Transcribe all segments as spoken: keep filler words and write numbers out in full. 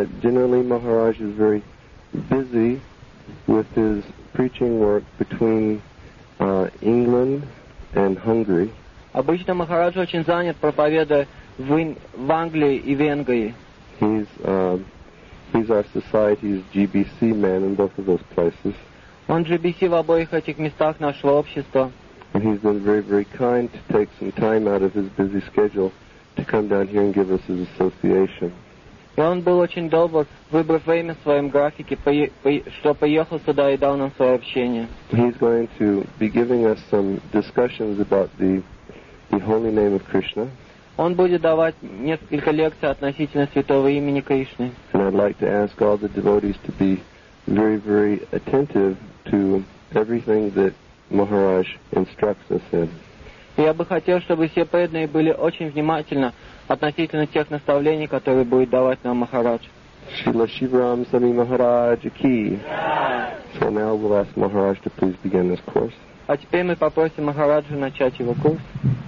generally Maharaj is very busy with his preaching work between uh, England and Hungary. Обычно Махарадж очень занят, проповедуя в, Ин... в Англии и Венгрии. He's uh, he's our society's G B C man in both of those places. Он джи би си в обоих этих местах нашего общества. And he's been very, very kind to take some time out of his busy schedule to come down here and give us his association. И он был очень добр, выбрав время в своем графике, пое... По... что поехал сюда и дал нам свое общение. He's going to be giving us some discussions about the the holy name of Krishna. Он будет давать несколько лекций относительно святого имени Кришны. And I'd like to ask all the devotees to be very, very attentive to everything that Maharaj instructs us in. И я бы хотел, чтобы все преданные были очень внимательны относительно тех наставлений, которые будет давать нам Махарадж. Srila Shivaram Swami Maharaj Ki. So now we'll ask Maharaj to please begin this course. А теперь мы попросим Махараджа начать его курс.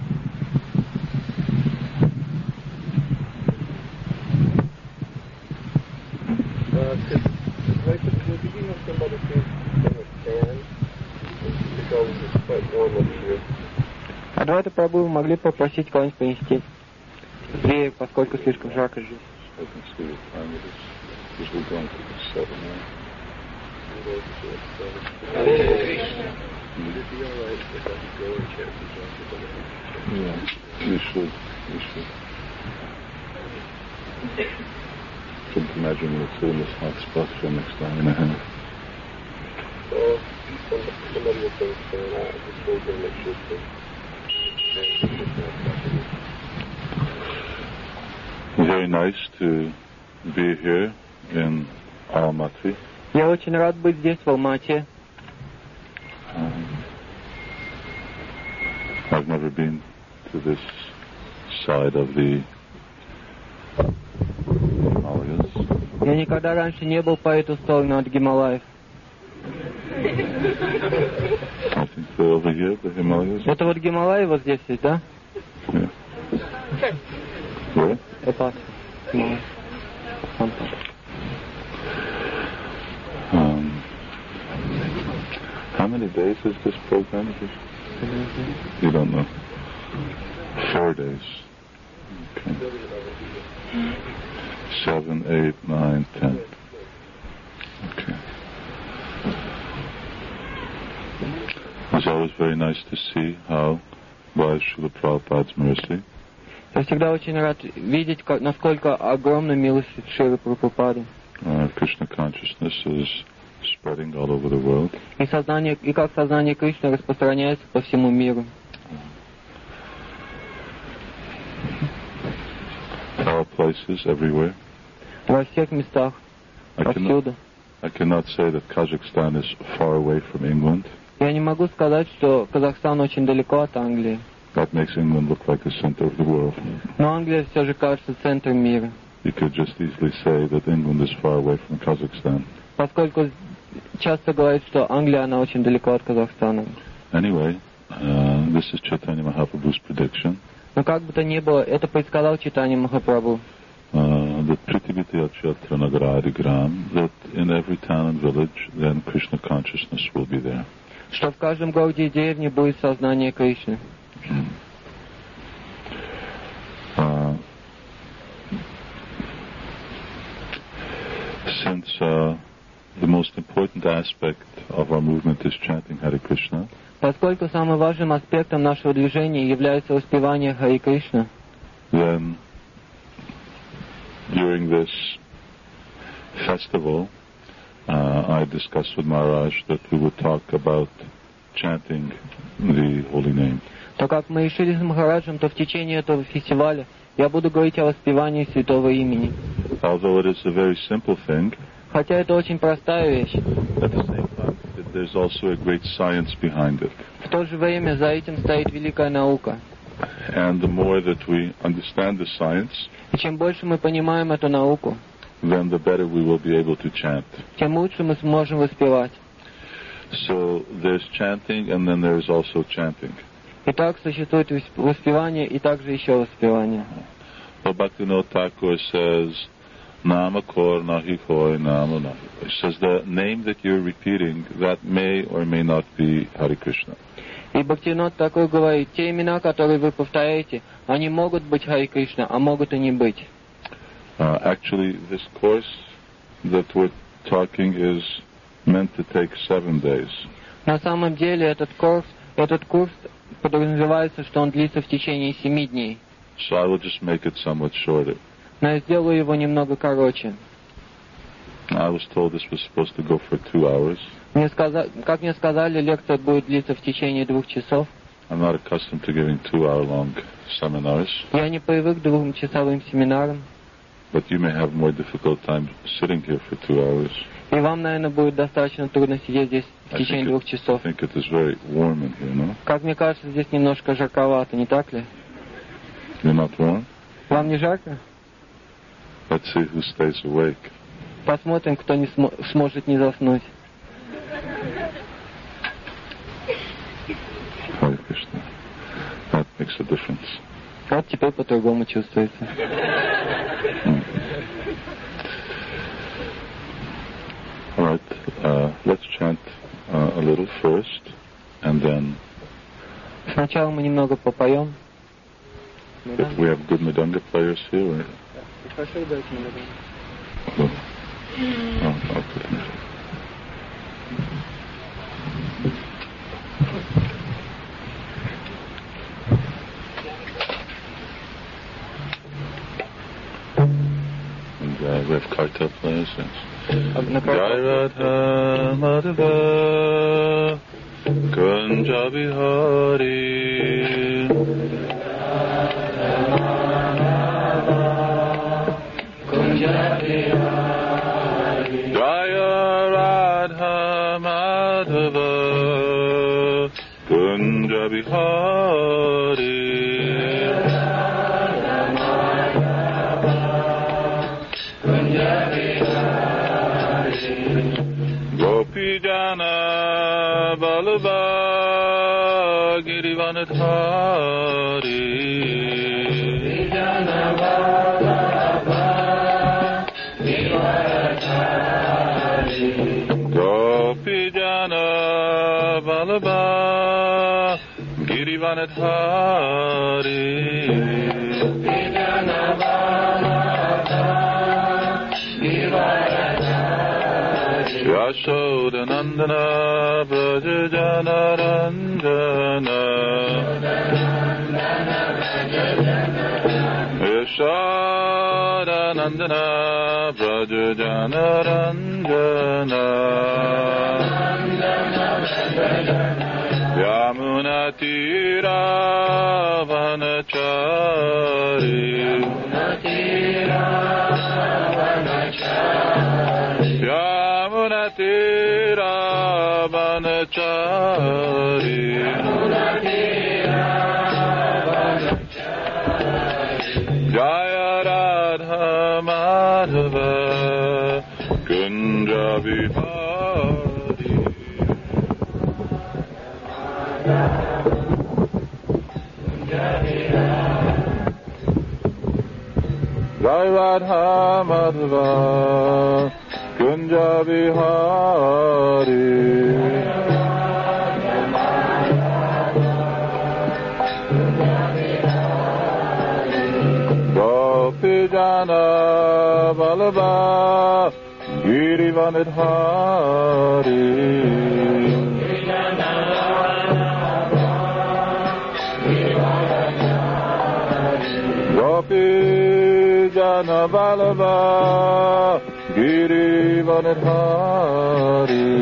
А давайте попробуем, могли попросить кого-нибудь принести веер, поскольку слишком жарко здесь. You should, you should. Couldn't imagine we'll sit in this hot spot for the next hour and a half. Well, somebody will think that I just told them it should be. Very nice to be here in Almaty. Я очень рад быть здесь, в Алмате. Um, I've never been to this side of the Himalayas. Я никогда раньше не был по эту сторону от Гималаев. I think they're over here, the Himalayas. Это вот Гималаи вот здесь есть, да? Yeah. Where? Это Гималаи. Um, how many days is this program? You don't know. Four days. Okay. Seven, eight, nine, ten. Okay. It's always very nice to see how, by Srila Prabhupada's mercy, Я всегда очень рад видеть, как, насколько огромна милость Шрилы Прабхупады. uh, Krishna consciousness is spreading all over the world. И сознание, и как сознание Кришны распространяется по всему миру. All places, everywhere. Во всех местах, I повсюду. cannot, I cannot say that Kazakhstan is far away from England. Я не могу сказать, что Казахстан очень далеко от Англии. That makes England look like the center of the world. Но Англия все же кажется центром мира. You could just easily say that England is far away from Kazakhstan. Поскольку часто говорят, что Англия, она очень далеко от Казахстана. Anyway, uh, this is Chaitanya Mahaprabhu's prediction. Но как бы то ни было, это предсказал Чайтанья Махапрабху. Uh, that Pritibhiti Achatra Nagaradi Gram, that in every town and village, then Krishna consciousness will be there. Что в каждом городе и деревне будет сознание Кришны. Uh, since uh, the most important aspect of our movement is chanting Hare Krishna, Поскольку самым важным аспектом нашего движения является воспевание Хари Кришна, then during this festival, uh, I discussed with Maharaj that we would talk about chanting the holy name. то как мы решили с Махараджем, то в течение этого фестиваля я буду говорить о воспевании святого имени. Although it is a very simple thing, Хотя это очень простая вещь, at the same time, that there's also a great science behind it. в то же время за этим стоит великая наука. And the more that we understand the science, И чем больше мы понимаем эту науку, then the better we will be able to chant. тем лучше мы сможем воспевать. So there's chanting, and then there's also chanting. Итак, существует воспевание и также еще воспевание. But Bhaktivinoda Thakur says Nama kor nahi koi nama nahi. It says the name that you're repeating, that may or may not be Hare Krishna. И Бхактивинод такой говорит, те имена, которые вы повторяете, они могут быть Харе Кришна, а могут и не быть. Uh, actually, this course that we're talking is meant to take seven days. На самом деле этот курс, этот курс подразумевается, что он длится в течение семи дней. So I will just make it somewhat shorter. Но я сделаю его немного короче. I was told this was supposed to go for two hours. Мне сказа... Как мне сказали, лекция будет длиться в течение двух часов. I'm not accustomed to giving two-hour-long seminars. Я не привык к двухчасовым семинарам. But you may have more difficult time sitting here for two hours. И вам, наверное, будет достаточно трудно сидеть здесь в течение двух часов. I think it is very warm in here, no? Как мне кажется, здесь немножко жарковато, не так ли? You're not warm? Вам не жарко? Let's see who stays awake. Посмотрим, кто не см... сможет не заснуть. Hare Krishna. That makes a difference. Вот теперь по-другому чувствуется. Mm. All right. Uh, let's chant uh, a little first, and then. Сначала мы немного попоем. If we have good Mridanga players here. Or... Хорошо, дайте Mridanga. Oh, oh, I'll put it. And uh, we have cartel players. Yes. Jai Radha Madhava Kunja Bihari Kunja Bihari Jai Radha Madhava Kunja Bihari Gopijana Balaba Girivanadhari Gopijana Balaba Girivanadhari Gopijana Balaba Girivanadhari Gopijana Balaba Girivanadhari Yashodanandana Brajajana Ranjana Yashodanandana Brajajana Ranjana Yamunatira Vanachari Yamunatira Vanachari Yamunatira Vanachari Yamunatira Vanachari Jaya Radha Madhava Kunja Bihari Jai Radha Madhava Kunja Bihari Gopijana Balaba Girivanadhari Gopijana Balaba Girivanadhari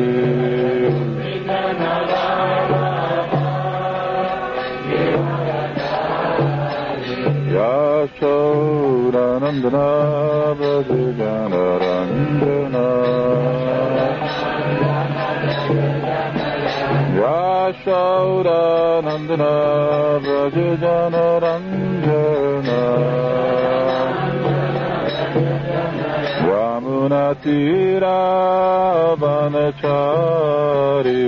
Yashodanandana Brajajana Ranjana Yashodanandana Brajajana Ranjana Yamunatira Vanachari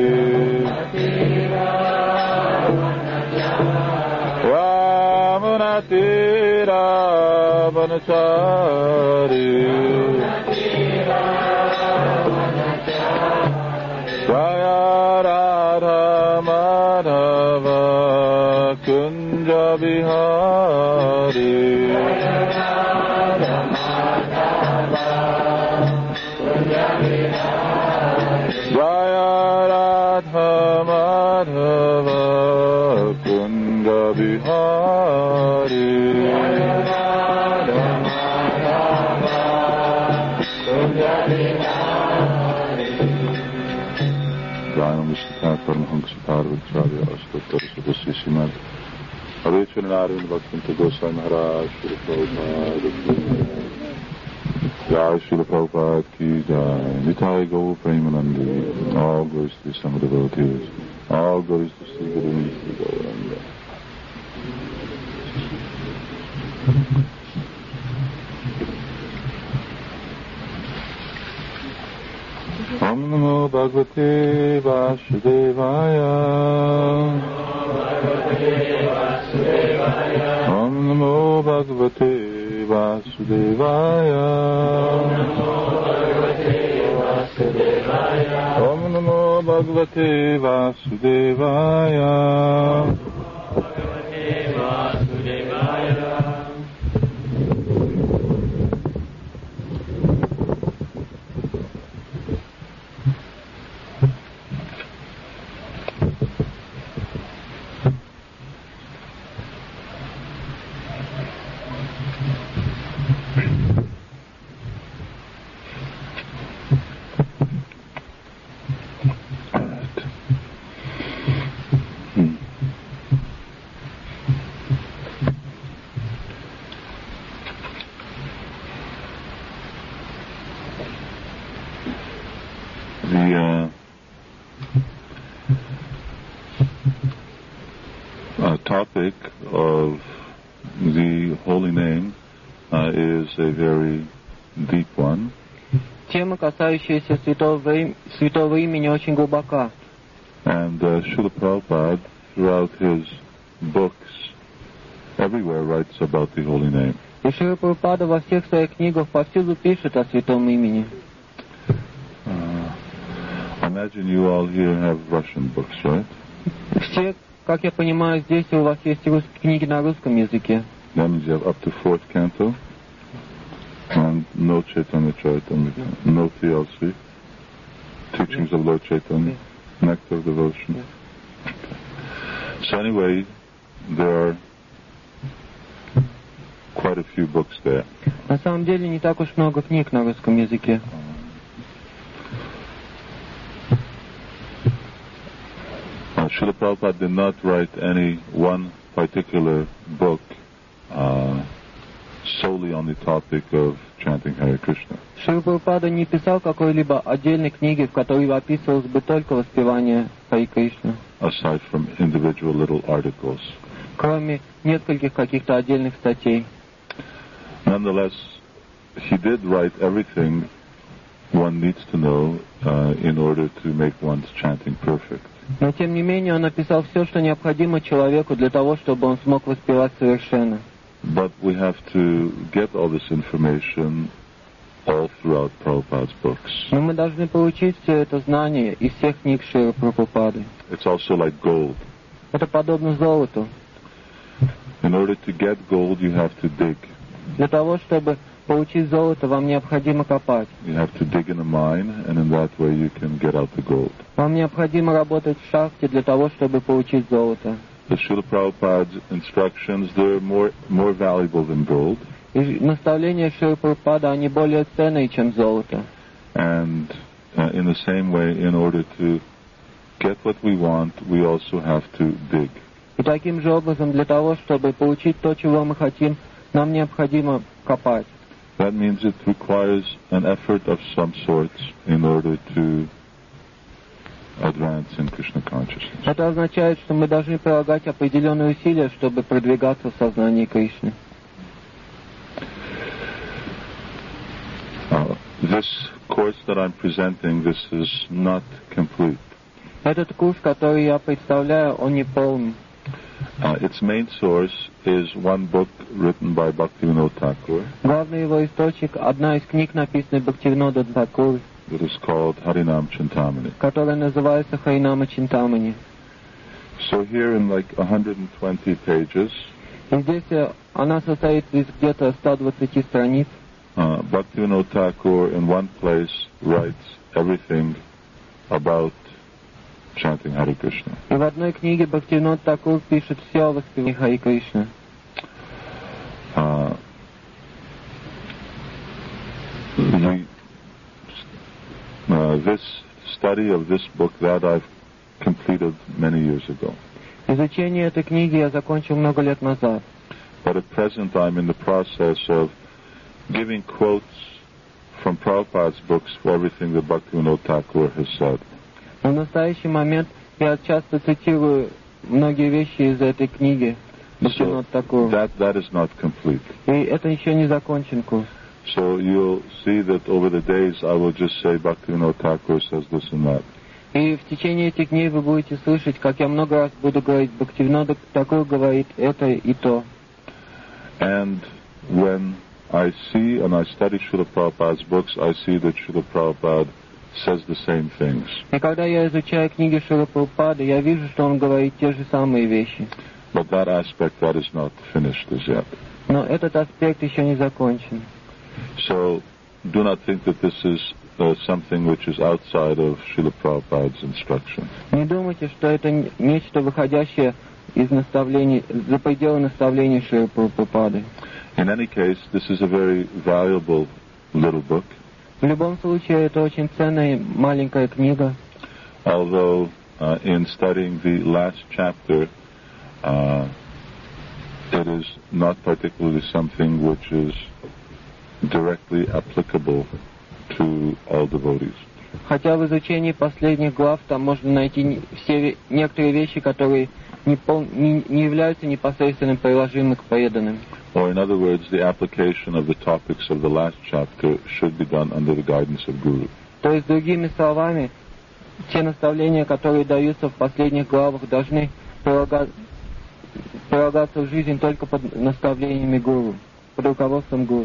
Yamunatira Vanachari Narayana Bhaktivinoda Goswami Maharaj, Srila Prabhupada, Jai Srila Prabhupada ki Jai, Nitai Gaur Premanandi, all glories to the sum of devotees, all glories to Sri Guru Nitya Gauranga. Om Namo Bhagavate Vasudevaya. Om Namo Bhagavate Vasudevaya. Om Namo Bhagavate Vasudevaya. Topic of the holy name uh, is a very deep one. Тема, касающаяся святого, им, святого имени, очень глубока. And uh, Srila Prabhupada, throughout his books, everywhere writes about the holy name. И Шрила Прабхупада во всех своих книгах повсюду пишет о святом имени. Uh, I imagine you all here have Russian books, right? Все, как я понимаю, здесь у вас есть рус... книги на русском языке. That means you have up to fourth canto, and no Chaitanya Charitamrita, no T L C, Teachings of Lord Chaitanya, Nectar of Devotion. So anyway, there are quite a few books there. На самом деле не так уж много книг на русском языке. Uh, Srila Prabhupada did not write any one particular book uh, solely on the topic of chanting Hare Krishna. Шрила Прабхупада не писал какой-либо отдельной книги, в которой описывалось бы только воспевание Харе Кришна. Aside from individual little articles. Кроме нескольких каких-то отдельных статей. Nonetheless, he did write everything one needs to know uh, in order to make one's chanting perfect. Но тем не менее он написал все, что необходимо человеку для того, чтобы он смог воспевать совершенно. But we have to get all this information all throughout Prabhupada's books. Но мы должны получить все это знание из всех книг Шрилы Прабхупады. It's also like gold. Это подобно золоту. In order to get gold, you have to dig. Для того, чтобы получить золото, вам необходимо копать. You have to dig in a mine, and in that way you can get out the gold. Вам необходимо работать в шахте для того, чтобы получить золото. The Srila Prabhupada's instructions, they're more, more valuable than gold. И наставления Шрилы Прабхупады, они более ценные, чем золото. And uh, in the same way, in order to get what we want, we also have to dig. И таким же образом, для того, чтобы получить то, чего мы хотим, нам необходимо копать. That means it requires an effort of some sort in order to advance in Krishna consciousness. Это означает, что мы должны прилагать определенные усилия, чтобы продвигаться в сознании Кришны. Uh, this course that I'm presenting, this is not complete. Этот курс, который я представляю, он не полный. Uh, its main source is one book written by Bhaktivinoda Thakur. Главный его источник — одна из книг, написанных Бхактивинода Тхакур, It is called Harinam Chintamani. которая называется Харинама Чинтамани. So here in like one hundred twenty pages, И здесь э, она состоит из где-то ста двадцати страниц. Uh, Bhaktivinoda Thakur in one place writes everything about chanting Hare Krishna. И в одной книге Бхактивинод Такур пишет все о воспевании Хари Кришны. Uh, we, uh, this study of this book that I've completed many years ago. Изучение этой книги я закончил много лет назад. But at present I'm in the process of giving quotes from Prabhupada's books for everything that Bhaktivinoda Thakur has said. Но в настоящий момент я часто цитирую многие вещи из этой книги Бхактивинода Такура. That, that is not complete. И это еще не закончен курс. So you'll see that over the days I will just say Bhaktivinoda Thakur says this and that. И в течение этих дней вы будете слышать, как я много раз буду говорить, Бхактивинода Такур говорит это и то. And when I see and I study Srila Prabhupada's books, I see that Srila Prabhupada says the same things. И когда я изучаю книги Шрилы Прабхупады, я вижу, что он говорит те же самые вещи. But that aspect, that is not finished as yet. Но этот аспект еще не закончен. So do not think that this is uh, something which is outside of Srila Prabhupada's instruction. Не думайте, что это нечто выходящее из наставлений, за пределы наставлений Шрилы Прабхупады. In any case, this is a very valuable little book. В любом случае, это очень ценная маленькая книга. Although uh, in studying the last chapter, uh, it is not particularly something which is directly applicable to all devotees. Хотя в изучении последних глав там можно найти все некоторые вещи, которые не, пол, не, не являются непосредственно приложимы к преданным. Or in other words, the application of the topics of the last chapter should be done under the guidance of Guru. То есть, другими словами, те наставления, которые даются в последних главах, должны прилагаться в жизнь только под наставлениями Гуру, под руководством Гуру.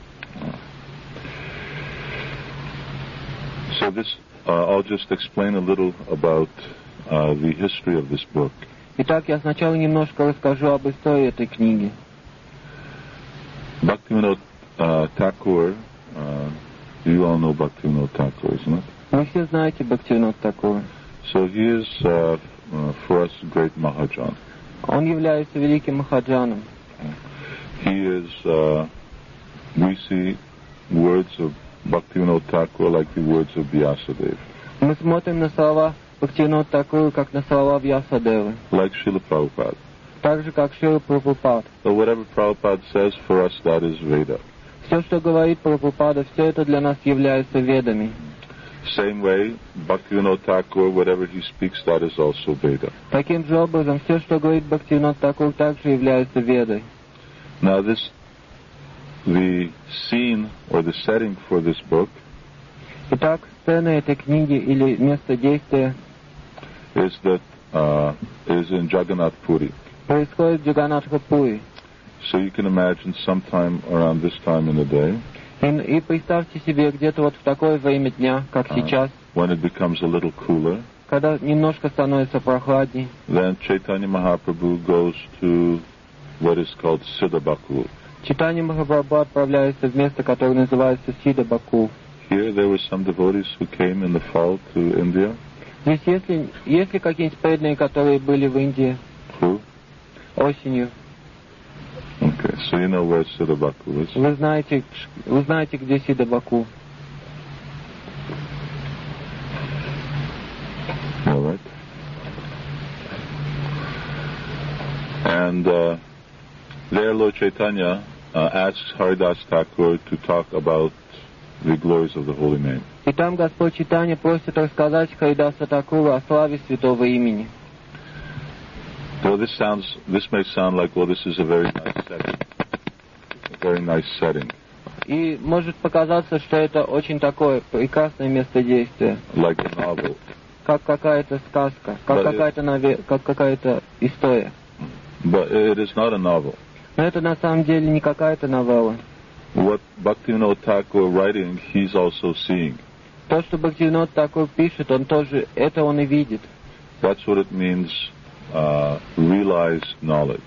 So this, uh, I'll just explain a little about uh, the history of this book. Итак, я сначала немножко расскажу об истории этой книги. Bhaktivinoda uh, Thakur, uh, you all know Bhaktivinoda Thakur, isn't it? Вы все знаете Бхактивинода Такура. So he is, uh, uh, for us, a great Mahajan. Он является великим Махаджаном. He is, uh, we see words of Bhaktivinoda Thakur like the words of Vyasadeva. Мы смотрим на слова Бхактивинода Такура, как на слова Вьясадевы. Like Srila Prabhupada. Так же, как Шрила Прабхупад. So whatever Prabhupada says, for us that is Veda. Все, что говорит Прабхупада, все это для нас является ведами. Same way, Bhaktivinoda Thakur, whatever he speaks, that is also Veda. Таким же образом, все, что говорит Бхактивинод Такур, также является ведой. Now this, the scene or the setting for this book Итак, сцена этой книги или место действия is that uh, is in Jagannath Puri. происходит в Джаганатха-Пури. So you can imagine sometime around this time in the day, И, и представьте себе, где-то вот в такое время дня, как uh, сейчас, when it becomes a little cooler, когда немножко становится прохладней, then Chaitanya Mahaprabhu goes to what is called Siddhabhaku. Чайтанья Махапрабху отправляется в место, которое называется Сидха-Баку. Here there were some devotees who came in the fall to India. Здесь есть ли, есть ли какие-нибудь преданные, которые были в Индии Who? осенью? Okay, so you know where Siddhabhaku is. Вы знаете, вы знаете, где Сидха-Баку? All right. And uh, there Lord Chaitanya uh, asks Haridas Thakur to talk about the glories of the holy name. И там Господь Чайтанья просит рассказать Харидаса Такуру о славе святого имени. Well, this sounds, this may sound like, well, this is a very nice setting. A very nice setting. И может показаться, что это очень такое прекрасное место действия, Like a novel. как какая-то сказка, как Да, какая-то наве... как какая-то история. But it is not a novel. Но это на самом деле не какая-то новелла. What Bhaktivinoda Thakur writing, he's also seeing. То, что Бхактивинод Такур пишет, он тоже, это он и видит. That's what it means, uh, realized knowledge.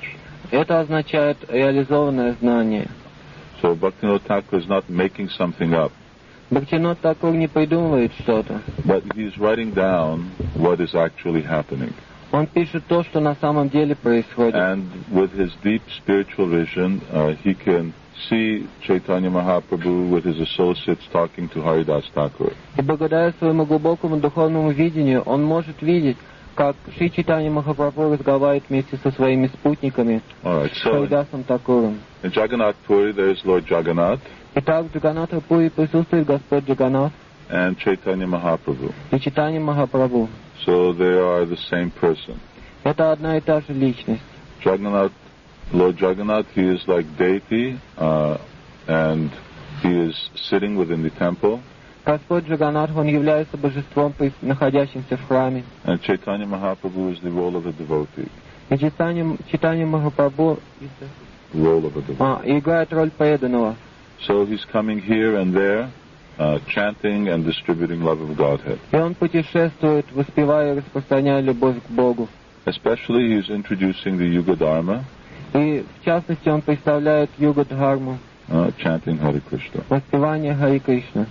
Это означает реализованное знание. So Bhaktivinoda Thakur is not making something up, Бхактинод Такур не придумывает что-то. but he's writing down what is actually happening. Он пишет то, что на самом деле происходит. And with his deep spiritual vision, uh, he can see Chaitanya Mahaprabhu with his associates talking to Haridas Thakur. И благодаря своему глубокому духовному видению он может видеть, как Шри Чайтанья Махапрабху разговаривает вместе со своими спутниками, All right, с so Харидасом Такуром. in Jagannath Puri there's Lord Jagannath Итак, в Джаганнатха-пури присутствует Господь Джаганнат and Chaitanya Mahaprabhu. и Чайтанья Махапрабху. So they are the same person. Это одна и та же личность. Jagannath, Lord Jagannath, he is like deity, uh, and he is sitting within the temple. Господь Джаганнат, он является божеством, находящимся в храме. And Chaitanya Mahaprabhu is the role of a devotee. И Чайтанья, Чайтанья Махапрабху Role of a devotee. а, играет роль преданного. So he's coming here and there, uh, chanting and distributing love of Godhead. И он путешествует, воспевая и распространяя любовь к Богу. Especially he's introducing the Yuga Dharma, И в частности он представляет Юга-дхарму, uh, chanting Hare Krishna. воспевание Хари Кришна.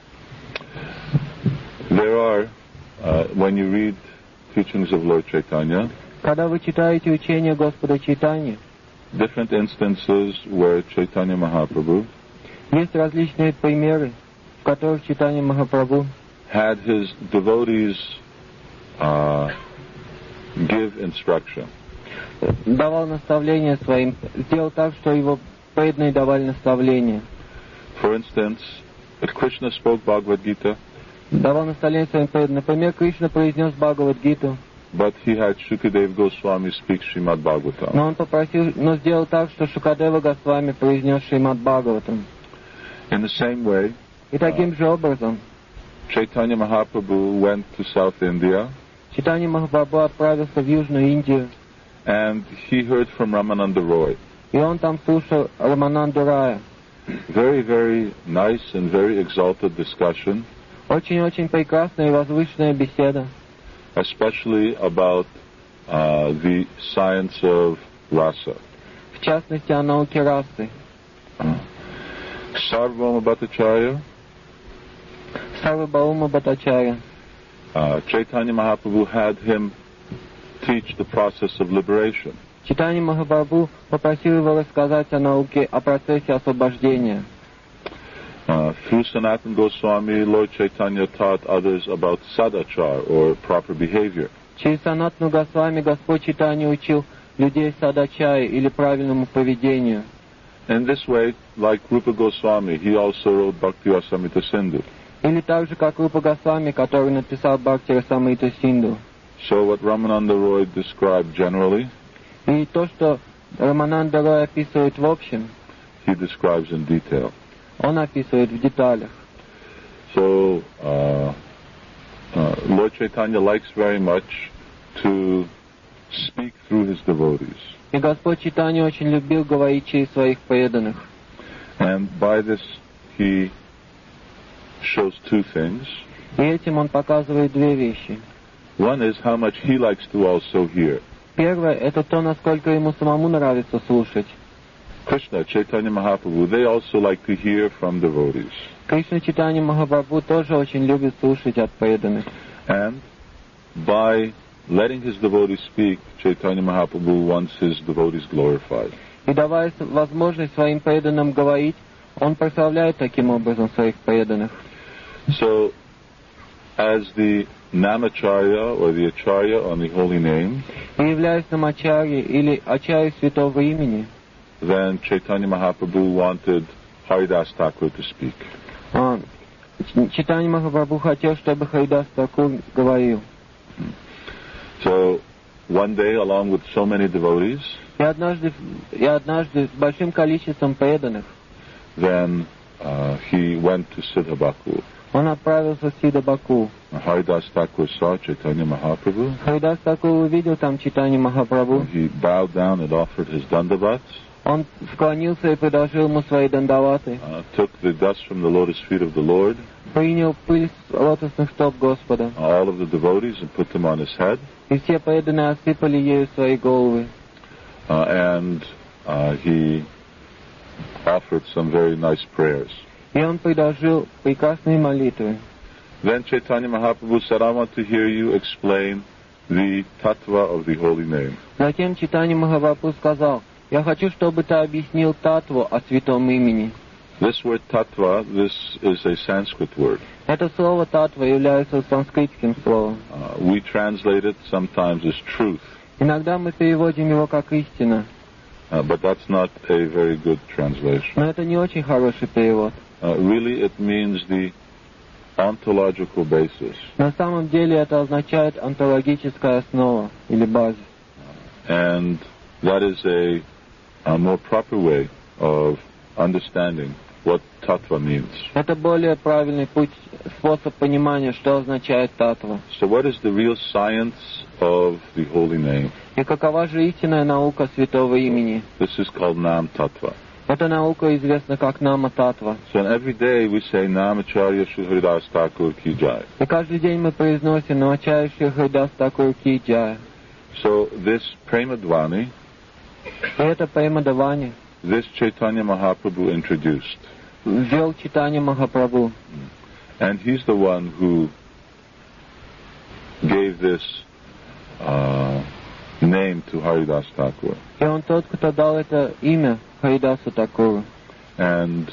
There are, uh, when you read teachings of Lord Chaitanya, Когда вы читаете учение Господа Чайтаньи, different instances where Chaitanya Mahaprabhu есть различные примеры, в которых Чайтанья Махапрабху had his devotees uh, give instruction. давал наставления своим, сделал так, что его преданные давали наставления. For instance, if Krishna spoke Bhagavad Gita, Давал наставления своим преданным. Например, Кришна произнес Бхагавад-гиту, but he had Shukadev Goswami speak Srimad Bhagavatam. но он попросил, но сделал так, что Шукадева Госвами произнес Шримад Бхагаватам. In the same way, И таким же образом Chaitanya Mahaprabhu went to South India Чайтанья Махапрабху отправился в Южную Индию, and he heard from Ramananda Roy. и он там слушал Рамананду Рая. Very, very nice and very exalted discussion, Очень-очень прекрасная и возвышенная беседа, especially about uh, the science of rasa. в частности о науке расы. Sarvabhauma Bhattacharya, Сарвабхаума Бхаттачарья. uh, Chaitanya Mahaprabhu had him teach the process of liberation. Чайтанья Махапрабху попросил его рассказать о науке, о процессе освобождения. Uh, through Sanatana Goswami, Lord Chaitanya taught others about sadachar, or proper behavior. Через Санатану Госвами Господь Чайтанья учил людей садачаи или правильному поведению. In this way, like Rupa Goswami, he also wrote Bhakti Rasamrita Sindhu. Или так же, как Рупа Госвами, который написал Бхакти Расамрита Синду. So what Ramananda Roy described generally, И то, что Рамананда Рой описывает в общем, he describes in detail. он описывает в деталях. So uh, uh, Lord Chaitanya likes very much to speak through his devotees. И Господь Чайтанья очень любил говорить через своих преданных. And by this he shows two things. И этим он показывает две вещи. One is how much he likes to also hear. Первое — это то, насколько ему самому нравится слушать. Krishna, Chaitanya Mahaprabhu, they also like to hear from devotees. Кришна Чайтанья Махапрабху тоже очень любит слушать от преданных. And by letting his devotees speak, Chaitanya Mahaprabhu wants his devotees glorified. И давая возможность своим преданным говорить, он прославляет таким образом своих преданных. So, as the Namacharya or the Acharya on the holy name, И являясь намачарьей или ачарьей святого имени, then Chaitanya Mahaprabhu wanted Haridas Thakur to speak. а, Чайтанья Махапрабху хотел, чтобы Харидас Такур говорил. So, one day, along with so many devotees, И однажды, и однажды с большим количеством преданных then uh, he went to Siddha Baku. он отправился в Сидха-Баку. Haridas Thakur saw Chaitanya Mahaprabhu. Харидас Такур увидел там Чайтанью Махапрабху. He bowed down and offered his dandavats, Он склонился и предложил ему свои дандаваты. uh, took the dust from the lotus feet of the Lord, Принял пыль с лотосных стоп Господа. all of the devotees, and put them on his head. И все преданные осыпали ею свои головы. uh, and uh, he offered some very nice prayers. И он предложил прекрасные молитвы. Then Chaitanya Mahaprabhu said, I want to hear you explain the tattva of the holy name. Затем Чайтанья Махапрабху сказал: «Я хочу, чтобы ты объяснил татву о святом имени». This word tattva, this is a Sanskrit word. Это слово татва является санскритским словом. Uh, we translate it sometimes as truth, Иногда мы переводим его как истина, uh, but that's not a very good translation. но это не очень хороший перевод. Uh, really, it means the ontological basis. На самом деле это означает онтологическая основа или базис. And that is a, a more proper way of understanding what tattva means. Это более правильный путь, способ понимания, что означает татва. So what is the real science of the holy name? И какова же истинная наука святого имени? This is called Nam Tattva. Эта наука известна как Нама Татва. So every day we say Namacharya Shri Haridas Thakur Ki Jai. И каждый день мы произносим Намачарья Шри Харидас Такур Ки Джай. So this Premadvani, И это Премадавани this Chaitanya Mahaprabhu introduced. ввел Чайтанья Махапрабху. And he's the one who gave this uh, name to Haridas Thakur. И он тот, кто дал это имя Харидасу Такуру. And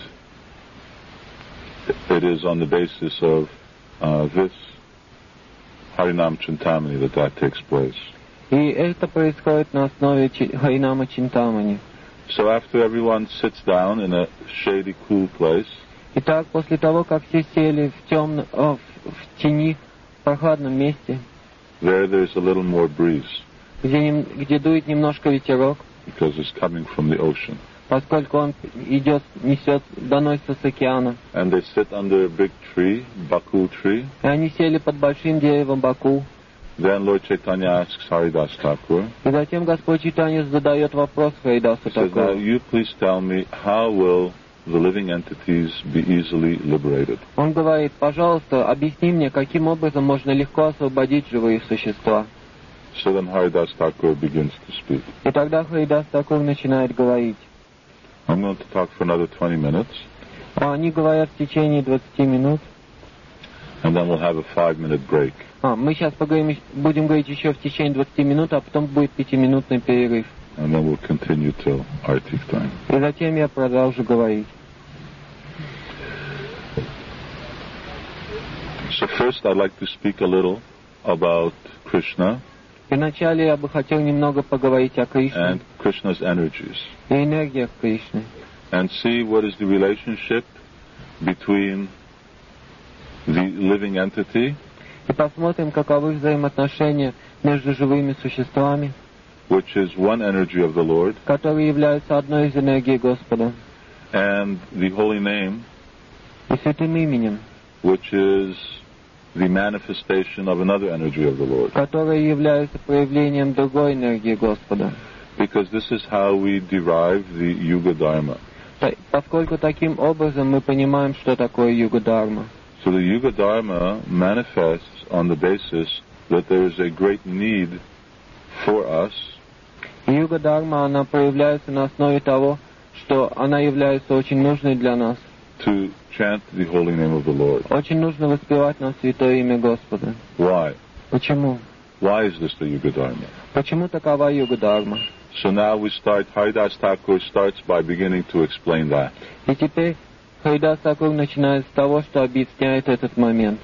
it is on the basis of uh, this Harinam Chintamani that that takes place. И это происходит на основе Чи- Харинама Чинтамани. So after everyone sits down in a shady, cool place, Итак, после того, как все сели в темно, о, в, в тени, в прохладном месте, there there's a little more breeze где, нем- где дует немножко ветерок, because it's coming from the ocean. поскольку он идет, несет, доносится с океана. And they sit under a big tree, bakul tree. И они сели под большим деревом Баку. Then Lord Chaitanya asks Haridas Thakur, И затем Господь Чайтанья задает вопрос Харидасу he says, now Такуру. you please tell me, how will the living entities be easily liberated? Он говорит: пожалуйста, объясни мне, каким образом можно легко освободить живые существа. So then Haridas Thakur begins to speak. И тогда Харидас Такур начинает говорить. I'm going to talk for another twenty minutes, А они говорят в течение двадцати минут. and then we'll have a five-minute break. А, мы сейчас поговорим, будем говорить еще в течение двадцати минут, а потом будет пятиминутный перерыв. And then we'll continue till Artik time. И затем я продолжу говорить. So first I'd like to speak a little about Krishna И вначале я бы хотел немного поговорить о Кришне and Krishna's energies, и энергиях Кришны. and see what is the relationship between the living entity, И посмотрим, каковы взаимоотношения между живыми существами, which is one energy of the Lord, которые являются одной из энергий Господа, and the holy name, и святым именем, which is the manifestation of another energy of the Lord. которые являются проявлением другой энергии Господа. Because this is how we derive the Yuga Dharma. Та- Поскольку таким образом мы понимаем, что такое Юга-дарма. So the Yuga Dharma manifests on the basis that there is a great need for us И Юга-дарма, она проявляется на основе того, что она является очень нужной для нас. to chant the holy name of the Lord. Очень нужно воспевать нам святое имя Господа. Why? Почему? Why is this the Yuga Dharma? Почему такова Юга-дарма? So now we start, Haridas Thakur starts by beginning to explain that. И теперь Харидас Такур начинает с того, что объясняет этот момент.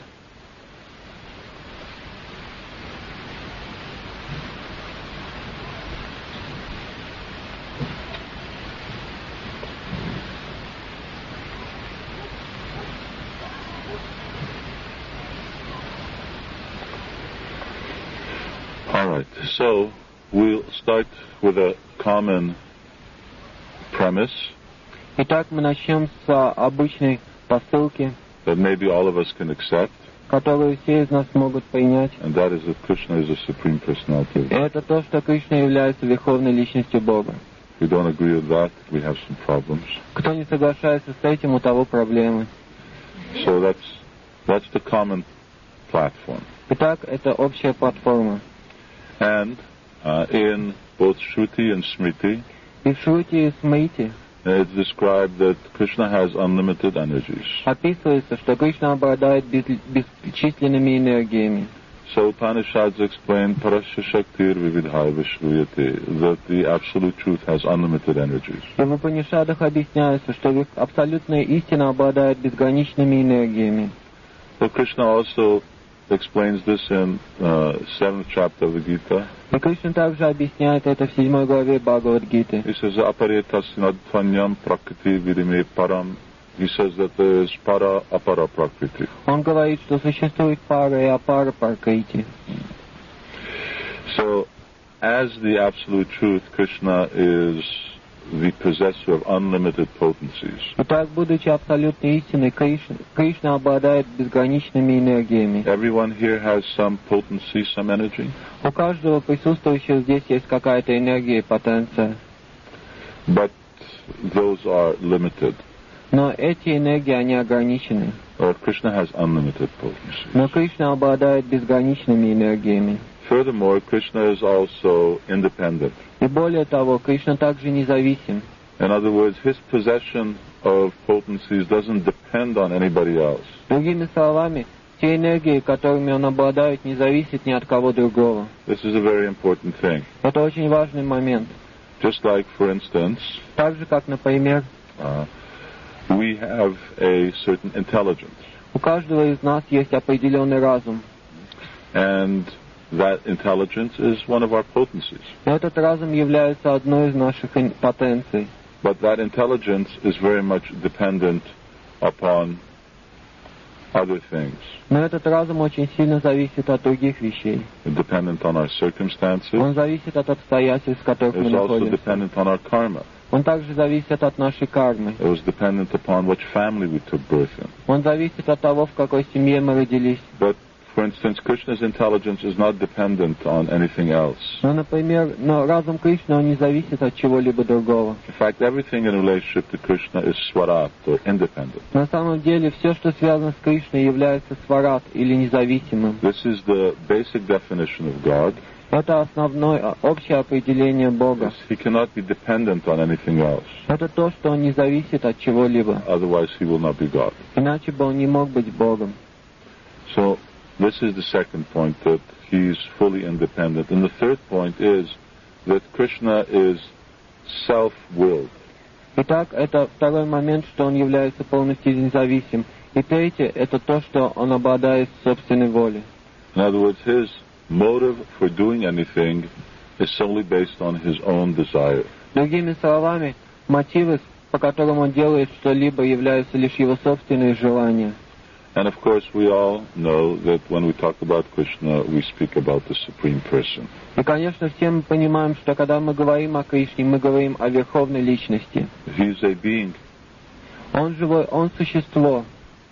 All right, so we'll start with a common premise Итак, мы начнем с обычной посылки, that maybe all of us can accept, которую все из нас могут принять. and that is that Krishna is the Supreme Personality of И God. это то, что Кришна является верховной личностью Бога. If we don't agree with that, we have some problems. Кто не соглашается с этим, у того проблемы. So that's that's the common platform. Итак, это общая платформа. And uh, in both Shruti and Smriti, И в Шрути и Смрити it's described that Krishna has unlimited energies. описывается, что Кришна обладает без- бесчисленными энергиями. So Upanishads explain Parasya Shaktir Vividhai Vishruyate, that the absolute truth has unlimited energies. И в Упанишадах объясняется, что век- абсолютная истина обладает безграничными энергиями. So Krishna also explains this in uh, seventh chapter of the Gita. И Кришна также объясняет это в седьмой главе Бхагавад-гиты. He says, Aparetasinadtvanyam prakriti vidime param. He says that there is para apara prakriti. Он говорит, что существует пара и апара пракрити. So, as the absolute truth, Krishna is the possessor of unlimited potencies. Итак, будучи абсолютной истиной, Кришна, Кришна обладает безграничными энергиями. Everyone here has some potency, some energy. У каждого присутствующего здесь есть какая-то энергия и потенция. But those are limited. Но эти энергии, они ограничены. Or Krishna has unlimited potencies. Но Кришна обладает безграничными энергиями. Furthermore, Krishna is also independent. И более того, Кришна также независим. In other words, his possession of potencies doesn't depend on anybody else. Другими словами, те энергии, которыми он обладает, не зависят ни от кого другого. This is a very important thing. Это очень важный момент. Just like, for instance, Так же, как, например, uh, we have a certain intelligence. у каждого из нас есть определенный разум. And that intelligence is one of our potencies. Этот разум является одной из наших ин- потенций. But that intelligence is very much dependent upon other things. Но этот разум очень сильно зависит от других вещей. Dependent on our circumstances. Он зависит от обстоятельств, в которых мы It's also находимся. dependent on our karma. Он также зависит от нашей кармы. It was dependent upon which family we took birth in. Он зависит от того, в какой семье мы родились. But, for instance, Krishna's intelligence is not dependent on anything else. Ну, например, но разум Кришны, он не зависит от чего-либо другого. In fact, everything in relationship to Krishna is swarat, or independent. На самом деле, все, что связано с Кришной, является сварат или независимым. This is the basic definition of God. Это основное, общее определение Бога. He cannot be dependent on anything else. Это то, что он не зависит от чего-либо. Otherwise, he will not be God. Иначе бы он не мог быть Богом. So, this is the second point, that he is fully independent. And the third point is that Krishna is self-willed. Итак, это второй момент, что он является полностью независим. И третье, это то, что он обладает собственной волей. In other words, his motive for doing anything is solely based on his own desire. Другими словами, мотивы, по которым он делает что-либо, являются лишь его собственные желания. And of course, we all know that when we talk about Krishna, we speak about the Supreme Person. И, конечно, все мы понимаем, что когда мы говорим о Кришне, мы говорим о Верховной Личности. He is a being. Он живой, он существо.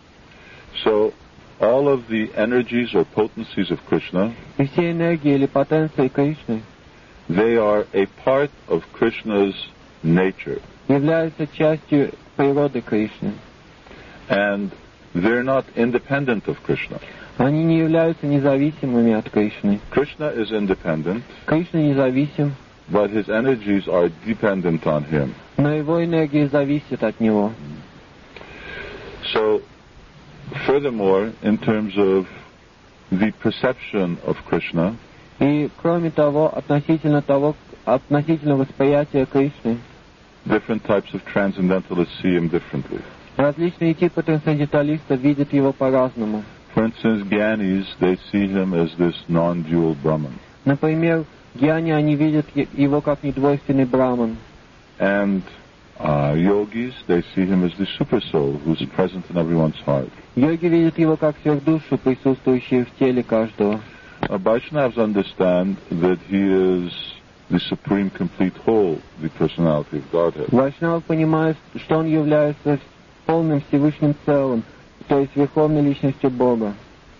So, all of the energies or potencies of Krishna, И все энергии или потенции Кришны they are a part of Krishna's nature. являются частью природы Кришны. And they're not independent of Krishna. Они не являются независимыми от Кришны. Krishna is independent, Кришна независим, but his energies are dependent on him. но его энергия зависит от него. So, furthermore, in terms of the perception of Krishna, И, кроме того, относительно того, относительно восприятия Кришны, different types of transcendentalists see him differently. различные типы трансценденталистов видят его по-разному. For instance, Gyanis, they see him as this non-dual Brahman. Например, гьяни, они видят е- его как недвойственный браман. And uh, yogis, they see him as the super soul who's present in everyone's heart. Йоги видят его как сверхдушу, присутствующую в теле каждого. Uh, Vaishnavas understand that he is the supreme complete whole, the personality of Godhead. Вайшнавы понимают, что он является полным Всевышним целым, то есть верховной личностью Бога.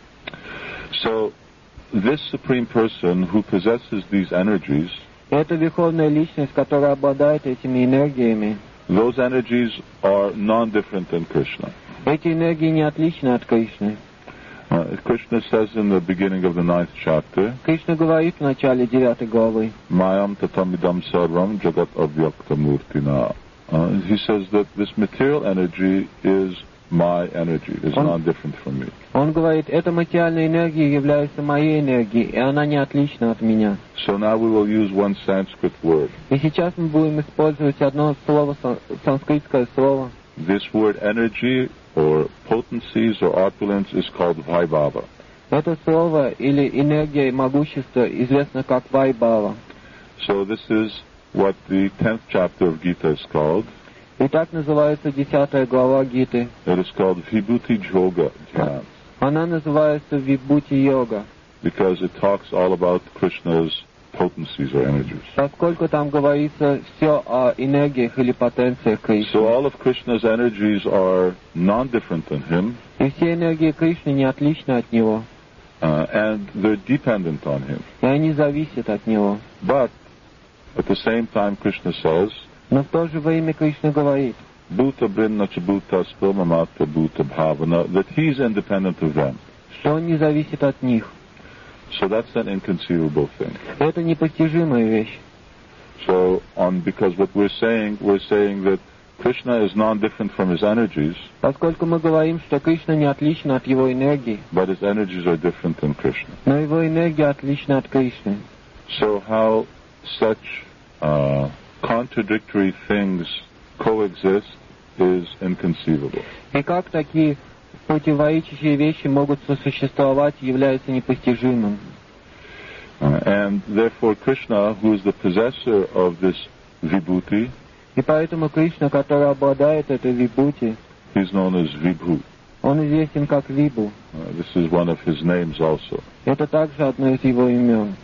So, this supreme person who possesses these energies, И эта верховная личность, которая обладает этими энергиями, those energies are non-different than Krishna. эти энергии не отличны от Кришны. Uh, Uh, Krishna says in the beginning of the ninth chapter, Кришна говорит в начале девятой главы, Mayam tatamidam sarvam jagat avyakta murtina. Uh, he says that this material energy is my energy, is Он- non-different from me. он говорит, эта материальная энергия является моей энергией, и она не отлична от меня. So now we will use one Sanskrit word. И сейчас мы будем использовать одно слово, сан- санскритское слово. This word energy or potencies or opulence is called Vaibhava. Это слово или энергия могущества известно как Вайбхава. So this is what the tenth chapter of Gita is called. И так называется десятая глава Гиты. It is called Vibhuti Yoga Dhyan, Она называется Вибхути-йога, because it talks all about Krishna's potencies or energies. поскольку там говорится все о энергиях или потенциях So Кришны. all of Krishna's energies are non-different than him, И все энергии Кришны не отличны от него, uh, and they're dependent on him. и они зависят от него. But at the same time, Krishna says, Но в то же время Кришна говорит, Bhuta Brinna cha Bhuta Spilmamata Bhuta Bhavana, that he's independent of them. что он не зависит от них. So that's an inconceivable thing. Это непостижимая вещь. So on, because what we're saying, we're saying that Krishna is non-different from his energies, Поскольку мы говорим, что Кришна не отлична от его энергии, but his energies are different than Krishna. но его энергия отлична от Кришны. So how such uh, contradictory things coexist is inconceivable. И как такие противоречащие вещи могут сосуществовать, является непостижимым. Uh, and therefore Krishna, who is the possessor of this vibhuti, И поэтому Кришна, который обладает этой вибхути, he's known as Vibhu. он известен как Вибу. Uh, this is one of his names also. Это также одно из его имен.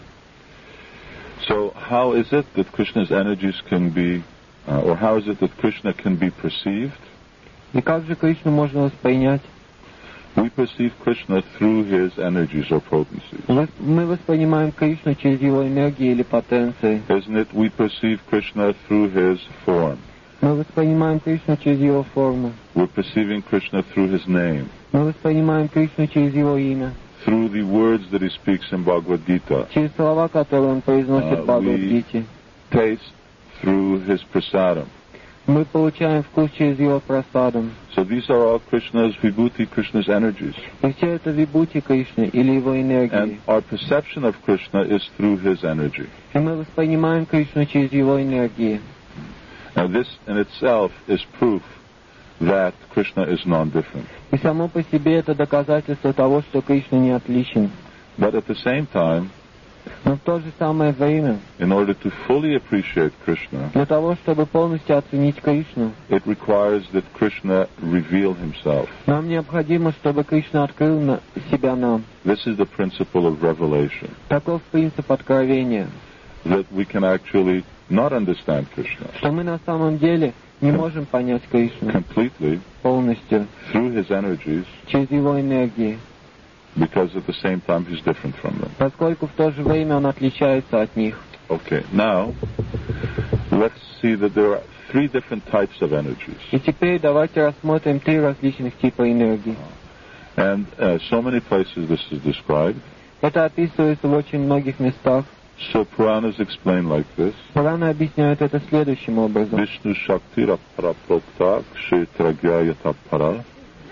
So how is it that Krishna's energies can be, uh, or how is it that Krishna can be perceived? И как же Кришну можно воспринять? We perceive Krishna through his energies or potencies. Вос- Мы воспринимаем Кришну через его энергии или потенции. Isn't it? We perceive Krishna through his form. Мы воспринимаем Кришну через его форму. We're perceiving Krishna through his name, Мы воспринимаем Кришну через его имя, through the words that he speaks in Bhagavad Gita, через слова, которые он произносит А, в Бхагавад-гите. taste through his prasadam. Мы получаем вкус через его просадом. So these are all Krishna's vibhuti, Krishna's energies. И все это вибхути Кришны или его энергии. And our perception of Krishna is through his energy. И мы воспринимаем Кришну через его энергии. Now this in itself is proof that Krishna is non-different. И само по себе это доказательство того, что Кришна не отличен. But at the same time, Но в то же самое время, in order to fully appreciate Krishna, для того, чтобы полностью оценить Кришну, it requires that Krishna reveal himself. нам необходимо, чтобы Кришна открыл на- себя нам. This is the principle of revelation, Таков принцип откровения, that we can actually not understand Krishna что мы на самом деле не можем понять Кришну completely полностью through his energies, через его энергии, because at the same time he's different from them. поскольку в то же время он отличается от них. Okay, now let's see that there are three different types of energies. И теперь давайте рассмотрим три различных типа энергии. And uh, so many places this is described. Это описывается в очень многих местах. So Puranas explain like this. Пураны объясняют это следующим образом. Vishnu Shakti Rapara Prokta Kshetragya Yatapara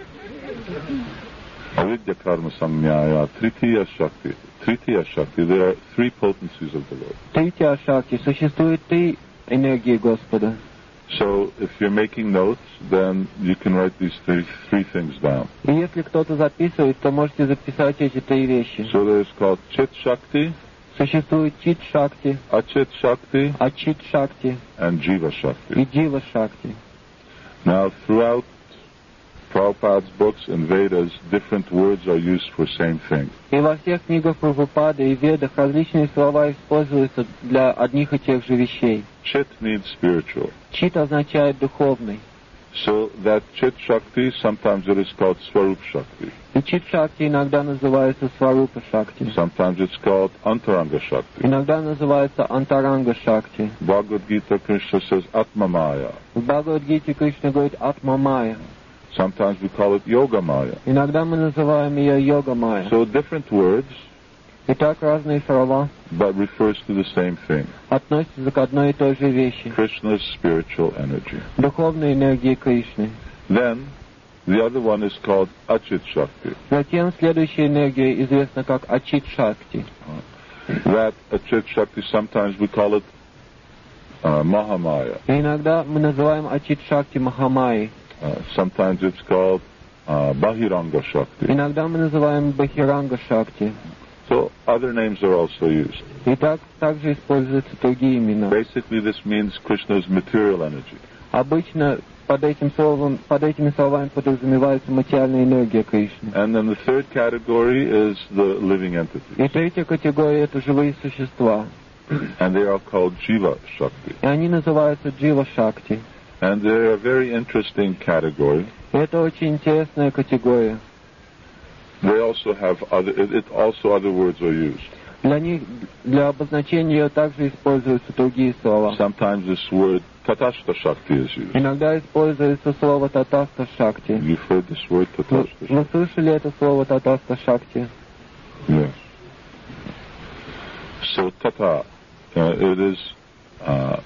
Avidya Karma Samyaya Tritiya Shakti. Tritiya Shakti, there are three potencies of the Lord. Тритья Шакти. Существует три энергии Господа. So if you're making notes, then you can write these three, three things down. И если кто-то записывает, то можете записать эти три вещи. So there's called Chit Shakti, Существует Чит Шакти, Achit Shakti, Ачит Шакти and Jiva и Shakti. Джива Шакти. Now throughout Prabhupada's books and Vedas, different words are used for same thing. И во всех книгах Прабхупады и Ведах различные слова используются для одних и тех же вещей. Chit means spiritual. Чит означает духовный. So that Chit Shakti, sometimes it is called Swarup Shakti. И Чит Шакти иногда называется Сварупа Шакти. Sometimes it's called Antaranga Shakti. Иногда называется Антаранга Шакти. Bhagavad Gita, Krishna says Atma Maya. В Бхагавад-гите Кришна говорит Атма Майя. Sometimes we call it Yoga Maya. Иногда мы называем ее Йога Майя. So different words, Итак, разные слова but refers to the same thing. относятся к одной и той же вещи. Krishna's spiritual energy. Духовной энергии Кришны. Then, the other one is called Achit Shakti. Затем следующая энергия известна как Ачит Шакти. That Achit Shakti, sometimes we call it uh, Mahamaya. И иногда мы называем Ачит Шакти Махамайей. Uh, sometimes it's called uh, Bahiranga Shakti. Иногда мы называем Бахиранга Шакти. So other names are also used. И так также используются другие имена. Basically, this means Krishna's material energy. Обычно под этим словом, под этими словами подразумевается материальная энергия Кришны. And then the third category is the living И entities. третья категория — это живые существа. And they are called Jiva Shakti. И они называются Джива Шакти. And they're a very interesting category. И это очень интересная категория. They also have other, it, it also other words are used. Для них, для обозначения ее также используются другие слова. Sometimes this word Tatashta Shakti is used. Иногда используется слово Татаста Шакти. You've heard this word Вы, Tatashta вы Shakti? слышали это слово Татаста Шакти? Yes. So Tata, uh, it is, uh,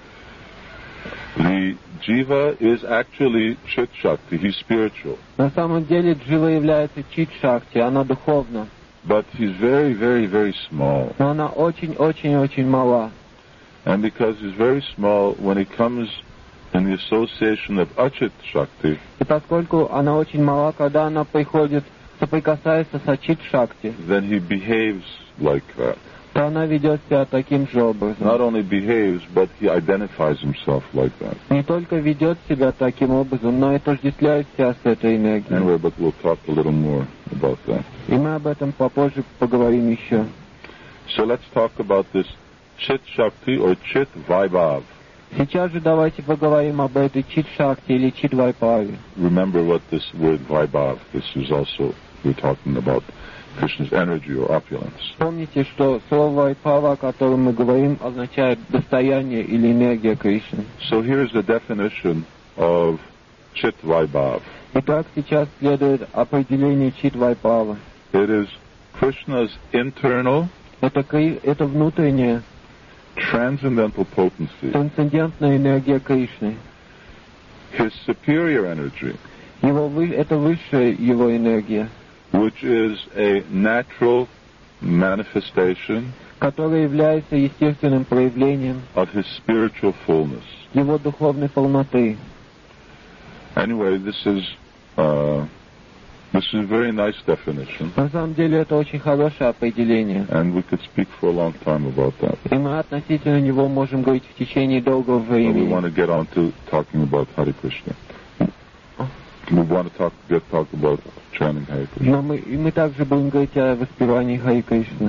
the Jiva is actually Chit Shakti, he's spiritual. На самом деле Джива является Чит Шакти, она духовна. But he's very, very, very small. Но она очень-очень-очень мала. And because he's very small, when he comes in the association of Achit Shakti, И поскольку она очень мала, когда она приходит, соприкасается с Ачит Шакти, then he behaves like that. то она ведет себя таким же образом. Not only behaves, but he identifies himself like that. Не только ведет себя таким образом, но и отождествляет себя с этой энергией. Anyway, but we'll talk a little more about that. И мы об этом попозже поговорим еще. So let's talk about this Chit Shakti or Chit Vaibhav. Сейчас же давайте поговорим об этой Чит Шакти или Чит Вайпаве. Remember what this word Vaibhav, this is also, we're talking about Krishna's energy or opulence. Помните, что слово Вайпава, о котором мы говорим, означает достояние или энергия Кришны. So here's the definition of Chit Vaibhav. Итак, сейчас следует определение Чит Вайпава. It is Krishna's internal Это, кри- это внутренняя, transcendental potency, трансцендентная энергия Кришны. his superior energy, Его вы- это высшая его энергия, which is a natural manifestation которая является естественным проявлением of his spiritual fullness. его духовной полноты. Anyway, this is uh, this is a very nice definition, На самом деле это очень хорошее определение, and we could speak for a long time about that. и мы относительно него можем говорить в течение долгого But we времени. want to get on to talking about Hare Krishna. We want to talk get talk about chanting Hare Krishna. Но мы, и мы также будем говорить о воспевании Хари Кришны.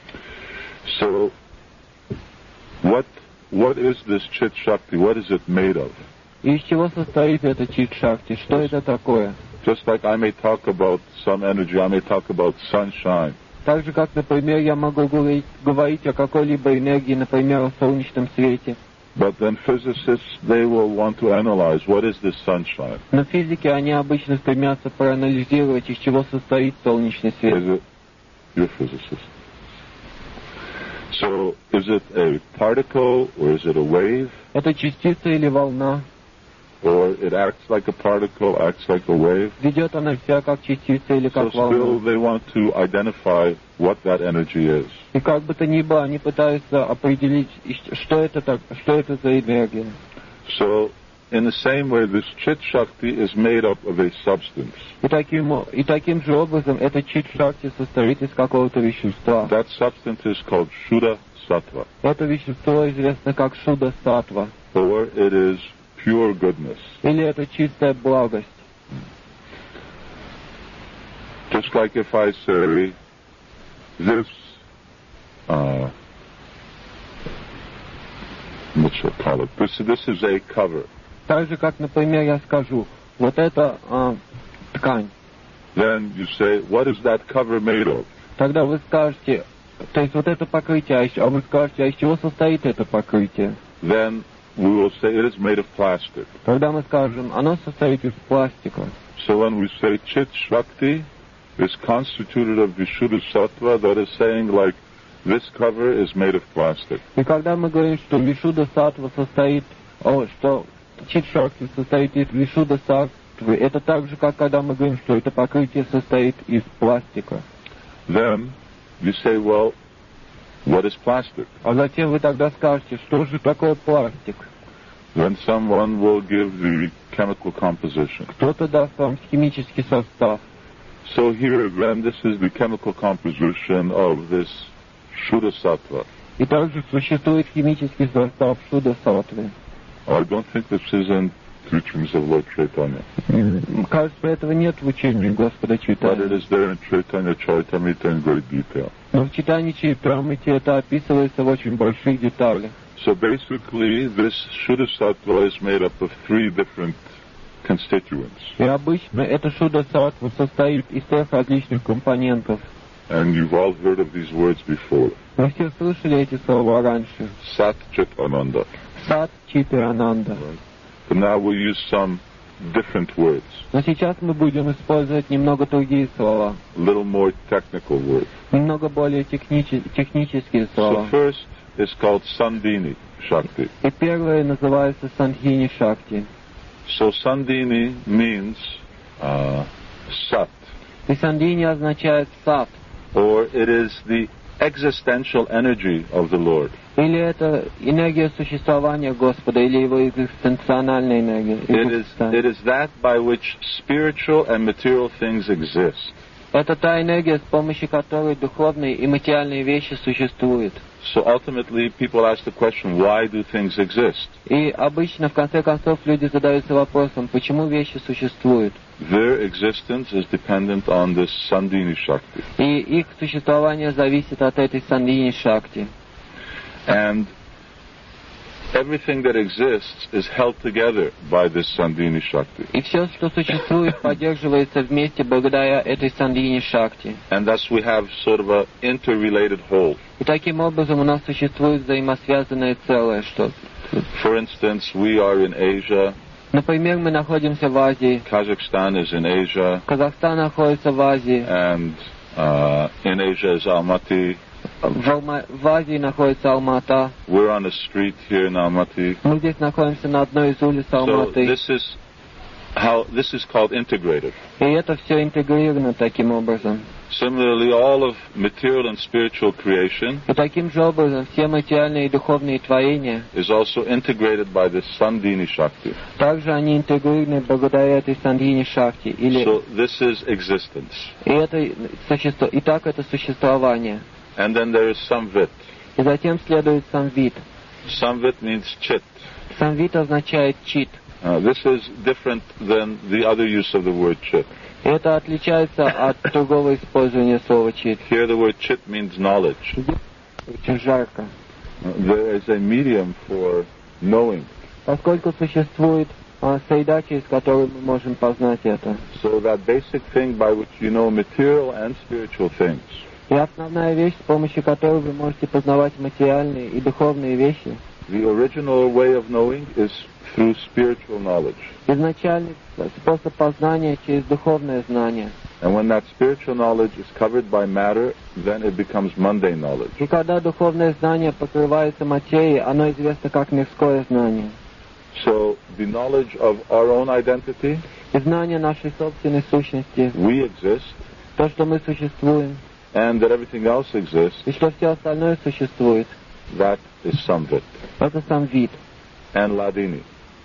So, what what is this Chit Shakti? What is it made of? И из чего состоит эта Чит Шакти? Что это такое? Just like I may talk about some energy, I may talk about sunshine. Так же, как, например, я могу говорить, говорить о какой-либо энергии, например, о солнечном свете. But then physicists, they will want to analyze what is this sunshine. Но физики, они обычно стремятся проанализировать, из чего состоит солнечный Is свет. it you're a physicist? So is it a particle or is it a wave? Это частица или волна? Or it acts like a particle, acts like a wave? Ведет она себя как частица или So как still волна? they want to identify what that energy is. И как бы то ни было, они пытаются определить, и что это, так, что это за энергия. So in the same way, this Chit Shakti is made up of a substance. И таким, о- и таким же образом эта Чит Шакти состоит из какого-то вещества. That substance is called Shuddha Sattva, Это вещество известно как Шуда Сатва. or it is pure goodness. Или это чистая благость. Just like if I say, this, uh, what should I call it? This, this is a cover. Так же, как, например, я скажу, вот это а, ткань. Then you say, what is that cover made of? Тогда вы скажете, то есть вот это покрытие, а, еще- а вы скажете, а из чего состоит это покрытие? Then we will say it is made of plastic. Тогда мы скажем, оно состоит из пластика. So when we say Chit Shakti is constituted of Vishuddha Sattva, that is saying like this cover is made of plastic. И когда мы говорим, что Вишудда Саттва состоит, о, что Чит Шакти состоит из Вишудда Саттвы, это так же, как когда мы говорим, что это покрытие состоит из пластика. Then you say, well, what is plastic? А затем вы тогда скажете, что же такое пластик? Then someone will give the chemical composition. Кто-то даст вам химический состав. So here again, this is the chemical composition of this Shuddha Sattva. И также существует химический состав Шудда Саттвы. I don't think this is in teachings of Lord Chaitanya. Кажется, этого нет в учении Господа But it Чайтаньи. is there in Chaitanya Charitamrita in great detail. Но в читании Чайтамрити это описывается в очень больших деталях. So basically, this Shuddha Sattva is made up of three different constituents. И обычно эта Шудда Саттва состоит из трех различных компонентов. And you've all heard of these words before. Вы все слышали эти слова раньше. Sat, Chit, Ananda. Сат, Чит и Ананда. But now we'll use some different words, Но сейчас мы будем использовать немного другие слова. a little more technical words. Немного более техничи- технические So слова. first is called Sandhini Shakti. И первое называется Сандхини Шакти. So Sandhini means uh, Sat, И Сандхини означает сат. or it is the existential energy of the Lord. Или это энергия существования Господа, или его экзистенциональная энергия. It is, it is that by which spiritual and material things exist. Это та энергия, с помощью которой духовные и материальные вещи существуют. So ultimately, people ask the question, why do things exist? И обычно, в конце концов, люди задаются вопросом, почему вещи существуют. Their existence is dependent on this Sandhini Shakti. И их существование зависит от этой Сандхини Шакти. And everything that exists is held together by this Sandhini Shakti. И все, что существует, поддерживается вместе благодаря этой Сандхини Шакти. And thus we have sort of a interrelated whole. И таким образом у нас существует взаимосвязанное целое что-то. For instance, we are in Asia, Например, мы находимся в Азии, Kazakhstan is in Asia, Казахстан находится в Азии, and uh, in Asia is Almaty. в, Алма... в Азии находится Алмата. We're on a street here in Almaty. Мы здесь находимся на одной из улиц So Алматы. this is how this is called integrated. И это все интегрировано таким образом. Similarly, all of material and spiritual creation И таким же образом все материальные и духовные творения, is also integrated by this Sandhini Shakti. также они интегрированы благодаря этой Сандхини Шакти. Или... So this is existence. И, это существо... и так это существование. And then there is Samvit. И затем следует Самвит. Samvit means chit. Самвит означает чит. Uh, this is different than the other use of the word chit. И это отличается от другого использования слова чит. Here the word chit means knowledge. Очень жарко. Uh, there is a medium for knowing. Поскольку существует а, среда, через которую мы можем познать это. So that basic thing by which you know material and spiritual things И основная вещь, с помощью которой вы можете познавать материальные и духовные вещи, the original way of knowing is through spiritual knowledge. изначальный способ познания через духовное знание. And when that spiritual knowledge is covered by matter, then it becomes mundane knowledge. И когда духовное знание покрывается материей, оно известно как мирское знание. So the knowledge of our own identity, И знание нашей собственной сущности, we exist, то, что мы существуем, and that everything else exists, и что все остальное существует, that is Samvit. это Самвит. And Ladini.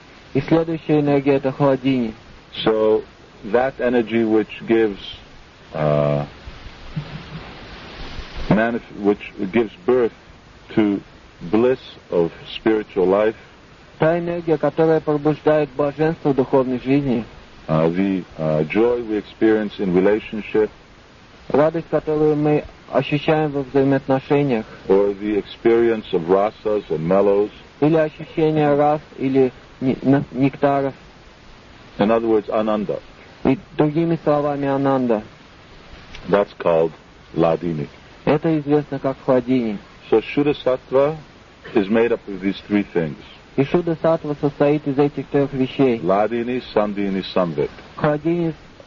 И следующая энергия — это Хладини. So that energy which gives uh, manif- which gives birth to bliss of spiritual life, Та энергия, которая пробуждает блаженство в духовной жизни, uh, the uh, joy we experience in relationship, радость, которую мы ощущаем во взаимоотношениях, or the experience of rasas and mellows. или ощущение рас, или не- на- нектаров, In other words, ananda. и другими словами ананда. That's called Ladini. Это известно как Хладини. So Shuddha Sattva is made up of these three things. И Шудда Саттва состоит из этих трех вещей. Ladini, Sandhini, Samvit. Хладини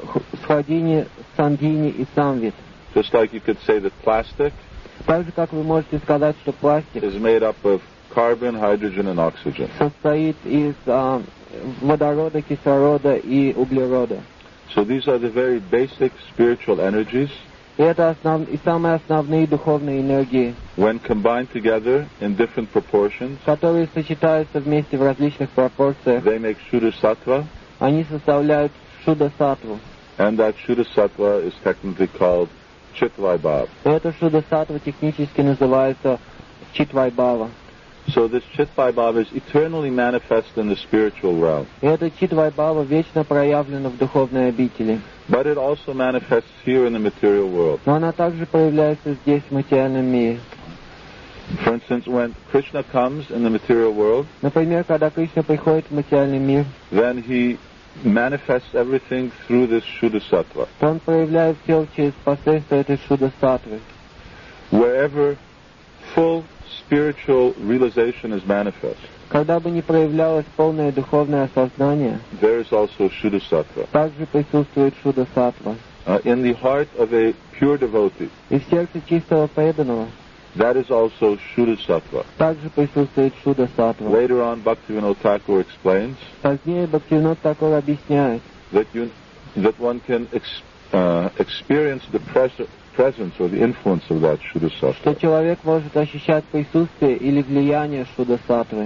сходини, сангини и самвит. Just like you could say that plastic Так же, как вы можете сказать, что пластик is made up of carbon, hydrogen, and oxygen. состоит из а, водорода, кислорода и углерода. So these are the very basic spiritual energies. И это основ... и самые основные духовные энергии, When combined together in different proportions, которые сочетаются вместе в различных пропорциях. they make Shuddha Sattva, Они составляют Шудда-саттву. and that Shuddha Sattva is technically called Chitvaibhav. Это Шудда-саттва технически называется Читвайбхава. So this Chitvaibhav is eternally manifest in the spiritual realm, И эта Читвайбхава вечно проявлена в духовной обители. but it also manifests here in the material world. Но она также проявляется здесь, в материальном мире. For instance, when Krishna comes in the material world, Например, когда Кришна приходит в материальный мир, then he manifests everything through this Shuddha Sattva. то он проявляет все через посредство этой Шудда-саттвы. Wherever full spiritual realization is manifest, Когда бы ни проявлялось полное духовное осознание, there is also Shuddha Sattva. также присутствует Шудда-саттва. Uh, in the heart of a pure devotee, И в сердце чистого преданного that is also Shuddha Sattva. также присутствует Шудда-саттва. Later on, Bhaktivinoda Thakur explains Позднее Бхактивинод Такур объясняет, that you, that one can ex, uh, experience the pres- presence or the influence of that Shuddha что Sattva. человек может ощущать присутствие или влияние Шудда-саттвы.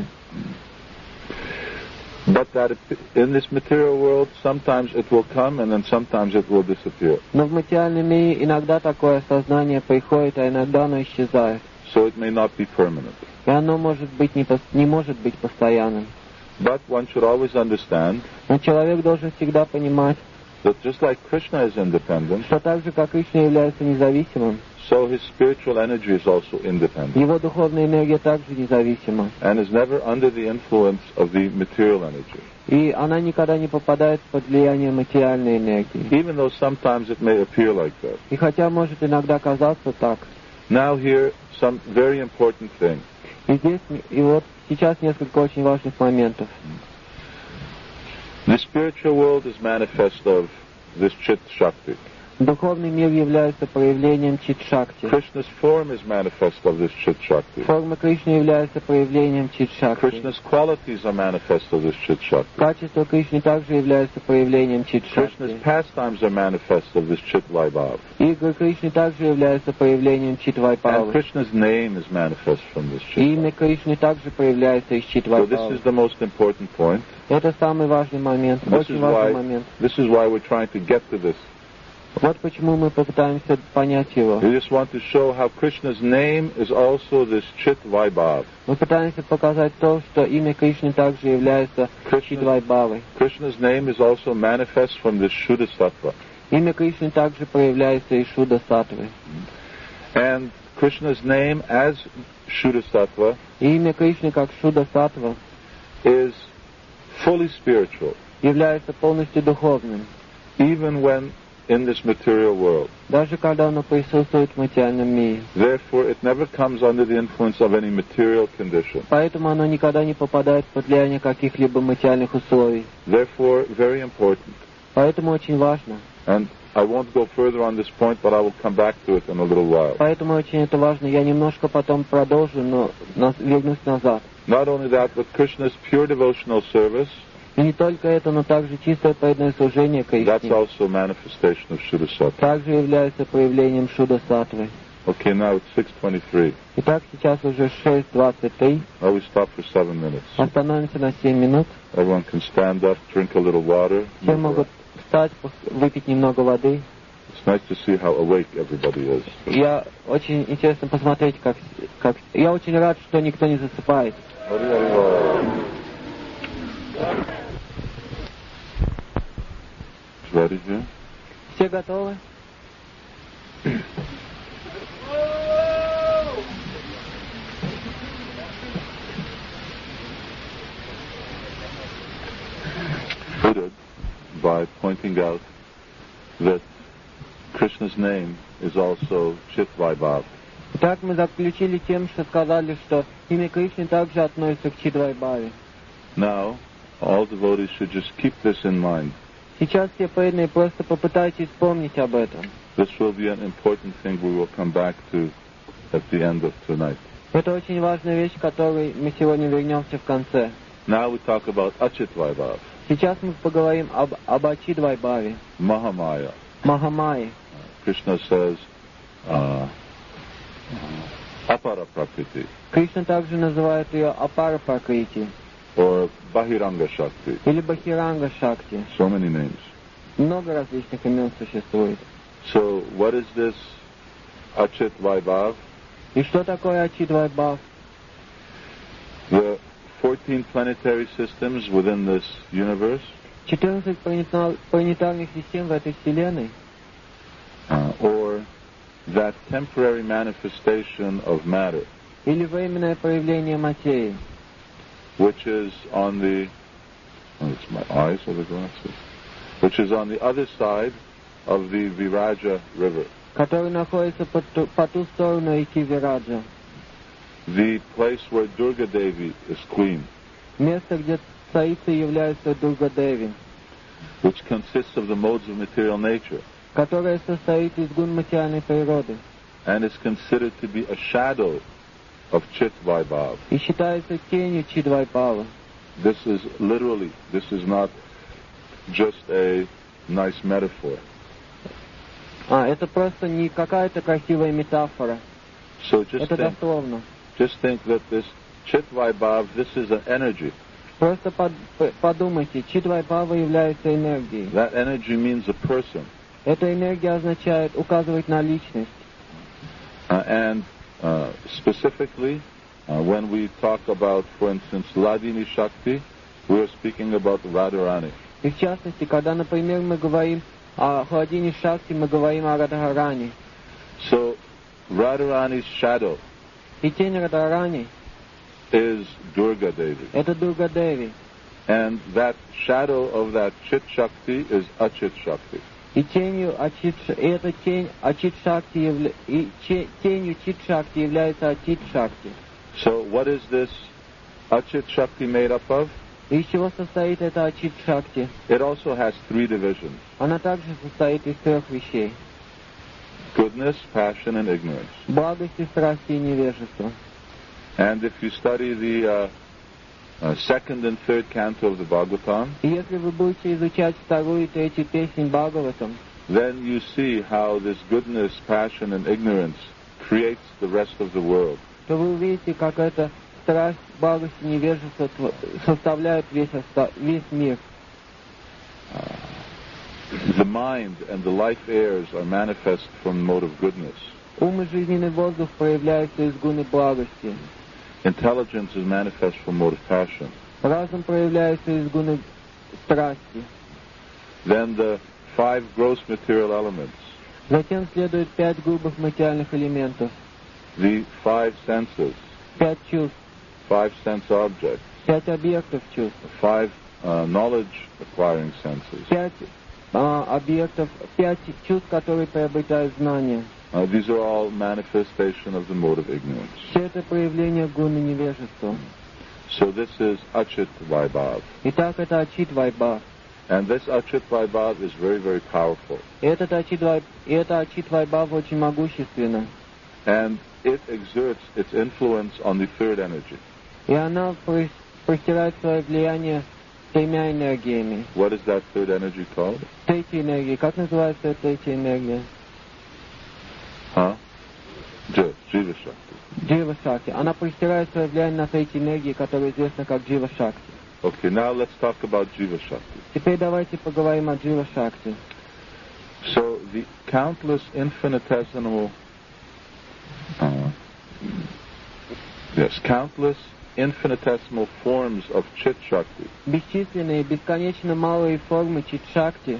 But that it, in this material world, sometimes it will come and then sometimes it will disappear. Но в материальном мире иногда такое осознание приходит, а иногда оно исчезает. So it may not be permanent. И оно может быть не, пос- не может быть постоянным. But one should always understand Но человек должен всегда понимать, that just like Krishna is independent, что так же, как Кришна является независимым, so his spiritual energy is also independent его духовная энергия также независима. and is never under the influence of the material energy. И она никогда не попадает под влияние материальной энергии. Even though sometimes it may appear like that. И хотя может иногда казаться так. Now here, some very important thing. И здесь, и вот сейчас несколько очень важных моментов. The spiritual world is manifest of this Chit Shakti. Духовный мир является проявлением Чит-шакти. Krishna's form is manifest of this Chit Shakti. Форма Кришны является проявлением Чит-шакти. Krishna's qualities are manifest of this Chit Shakti. Качество Кришны также является проявлением Krishna's Чит-шакти. pastimes are manifest of this Chit Vaibhav. Игры Кришны также являются проявлением And Чит-вайбхавы. Krishna's name is manifest from this И Chit имя Vaibhav. Кришны также проявляется из So this Чит-вайбхавы. is the most important point. Это самый важный момент, This очень is важный why, момент. this is why we're trying to get to this. Вот почему мы попытаемся понять его. We just want to show how Krishna's name is also this Chit Vaibhav. Мы пытаемся показать то, что имя Кришны также является Чит-вайбхавой. Krishna's name is also manifest from this Shuddha Sattva. Имя Кришны также проявляется из Шудда-саттвы. And Krishna's name as Shuddha Sattva И имя Кришны как Шудда-саттва is fully spiritual, является полностью духовным, even when in this material world. даже когда оно присутствует в материальном мире. Therefore, it never comes under the influence of any material condition. Поэтому оно никогда не попадает под влияние каких-либо материальных условий. Therefore, very important. Поэтому очень важно. And I won't go further on this point, but I will come back to it in a little while. Поэтому очень это важно. Я немножко потом продолжу, но нас- вернусь назад. Not only that, but Krishna's pure devotional service, И не только это, но также чистое преданное служение that's Кришне also a manifestation of Shuddha Sattva. также является проявлением Шудда-саттвы. Okay, now it's six twenty-three. Итак, сейчас уже шесть двадцать три. Now we stop for seven minutes. Остановимся на семь минут. Everyone can stand up, drink a little water. Все могут встать, пос- выпить немного воды. It's nice to see how awake everybody is. Я очень интересно посмотреть, как, как... Я очень рад, что никто не засыпает. Ready here? Все готовы? Concluded by pointing out that Krishna's name is also Chit Vaibhav. Итак, мы заключили тем, что сказали, что имя Кришны также относится к Чит-вайбхаве. Now, all devotees should just keep this in mind. Сейчас все преданные просто попытайтесь вспомнить об этом. This will be an important thing we will come back to at the end of tonight. Это очень важная вещь, к которой мы сегодня вернемся в конце. Now we talk about Achit Vaibhav, Сейчас мы поговорим об, об Ачит Вайбхаве, Mahamaya. Махамайе. Krishna says, uh, Apara Prakriti, Кришна также называет ее Апара Пракрити or Bahiranga Shakti. или Бахиранга Шакти. So many names. Много различных имен существует. So what is this Achit Vaibhav? И что такое Ачит Вайбхав? The fourteen planetary systems within this universe, четырнадцать планета- планетарных систем в этой Вселенной, uh, or that temporary manifestation of matter, или временное проявление материи, which is on the, oh, it's my eyes or the glasses, which is on the other side of the Viraja River, который находится по ту, по ту сторону реки Вираджа, the place where Durga Devi is queen, место, где царицей является Дурга-деви, which consists of the modes of material nature, которая состоит из гун материальной природы and is considered to be a shadow of Chit Vaibhav. и считается тенью Чит Вайбхавы. This is literally, this is not just a nice metaphor. А, это просто не какая-то красивая метафора, So just это think, дословно. just think that this Chit Vaibhav, this is an energy. Просто под- п- подумайте, Чит Вайбхава является энергией. That energy means a person. Эта энергия означает указывать на личность. Uh, and uh, specifically, uh, when we talk about, for instance, Ladini Shakti, we are speaking about Radharani. И в частности, когда, например, мы говорим о Хладине Шакти, мы говорим о Радхарани. So Radharani's shadow И тень Радхарани is Durga Devi. — это Дурга-деви. And that shadow of that Chit Shakti is Achit Shakti. И тенью Ачит, и эта тень Ачит Шакти явля... и че- тенью Чит Шакти является Ачит Шакти. So what is this Achit Shakti made up of? И из чего состоит эта Ачит Шакти? It also has three divisions: Она также состоит из трех вещей: goodness, passion, and ignorance. благости, страсти и невежества. And if you study the uh, uh, second and third canto of the Bhagavatam, И если вы будете изучать вторую и третью песнь Бхагаватам, then you see how this goodness, passion, and ignorance creates the rest of the world. то вы увидите, как эта страсть, благость и невежество тв- составляют весь, оста- весь мир. The mind and the life airs are manifest from the mode of goodness. Ум и жизненный воздух проявляются из гуны благости. Intelligence is manifest from mode of passion. Разум проявляется из гуны страсти. Then the five gross material elements, Затем следует пять грубых материальных элементов, the five senses, пять чувств, five sense objects, пять объектов чувств, five uh, knowledge-acquiring senses. пять а, объектов, пять чувств, которые приобретают знания. Uh, these are all manifestation of the mode of ignorance. Все это проявление гуны невежества. So this is Achit Vaibhav. Итак, это Ачит Вайбхав. And this Achit Vaibhav is very, very powerful. И этот Ачит Вай- и это Ачит Вайбхав очень могущественно. And it exerts its influence on the third energy. И она про- простирает свое влияние тремя энергиями. What is that third energy called? Третья энергия. Как называется эта третья энергия? Huh? Jiva, Jiva Shakti. Джива Шакти. Она простирает свое влияние на третью энергию, которая известна как Джива Шакти. Okay, now let's talk about Jiva Shakti. Теперь давайте поговорим о Джива Шакти. So the countless infinitesimal, uh, yes, countless infinitesimal forms of Chit Shakti Бесчисленные, бесконечно малые формы Чит Шакти,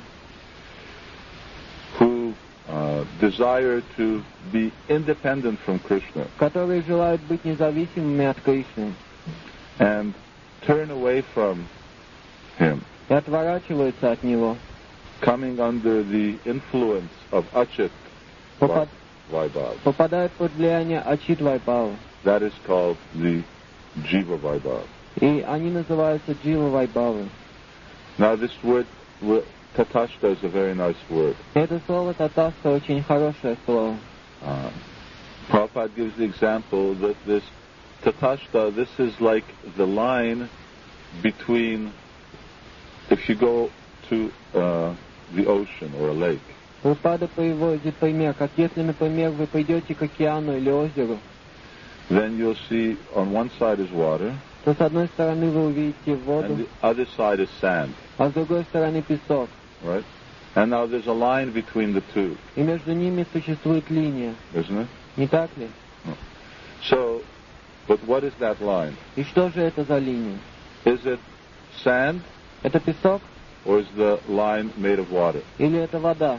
who uh, desire to be independent from Krishna которые желают быть независимыми от Кришны and turn away from him, и отворачиваются от него, coming under the influence of Achit попад- Vaibhav. попадают под влияние Ачит Вайбхава. That is called the Jiva Vaibhav. И они называются Джива Вайбхавы. Now this word, wo- tatashta is a very nice word. Это слово таташта очень хорошее слово. Uh, Prabhupada gives the example that this tatashta, this is like the line between, if you go to uh, the ocean or a lake. Прабхупада приводит пример, как если, например, вы пойдете к океану или озеру, Then you'll see on one side is water, то с одной стороны вы увидите and воду, the other side is sand, а с другой стороны песок. right? And now there's a line between the two, И между ними существует линия, isn't it? не так ли? So, but what is that line? И что же это за линия? Is it sand, Это песок or is the line made of water? или это вода?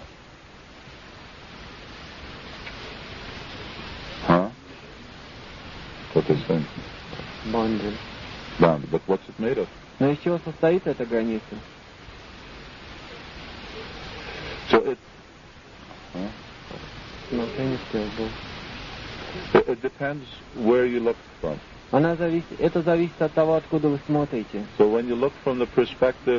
Huh? What they're saying. Бонды. Bound. But what's it made of? Но из чего состоит эта граница? So it, huh? Ну, я не успел, был. it, it depends where you look from. Она зависит, это зависит от того, откуда вы смотрите. So when you look from the perspective,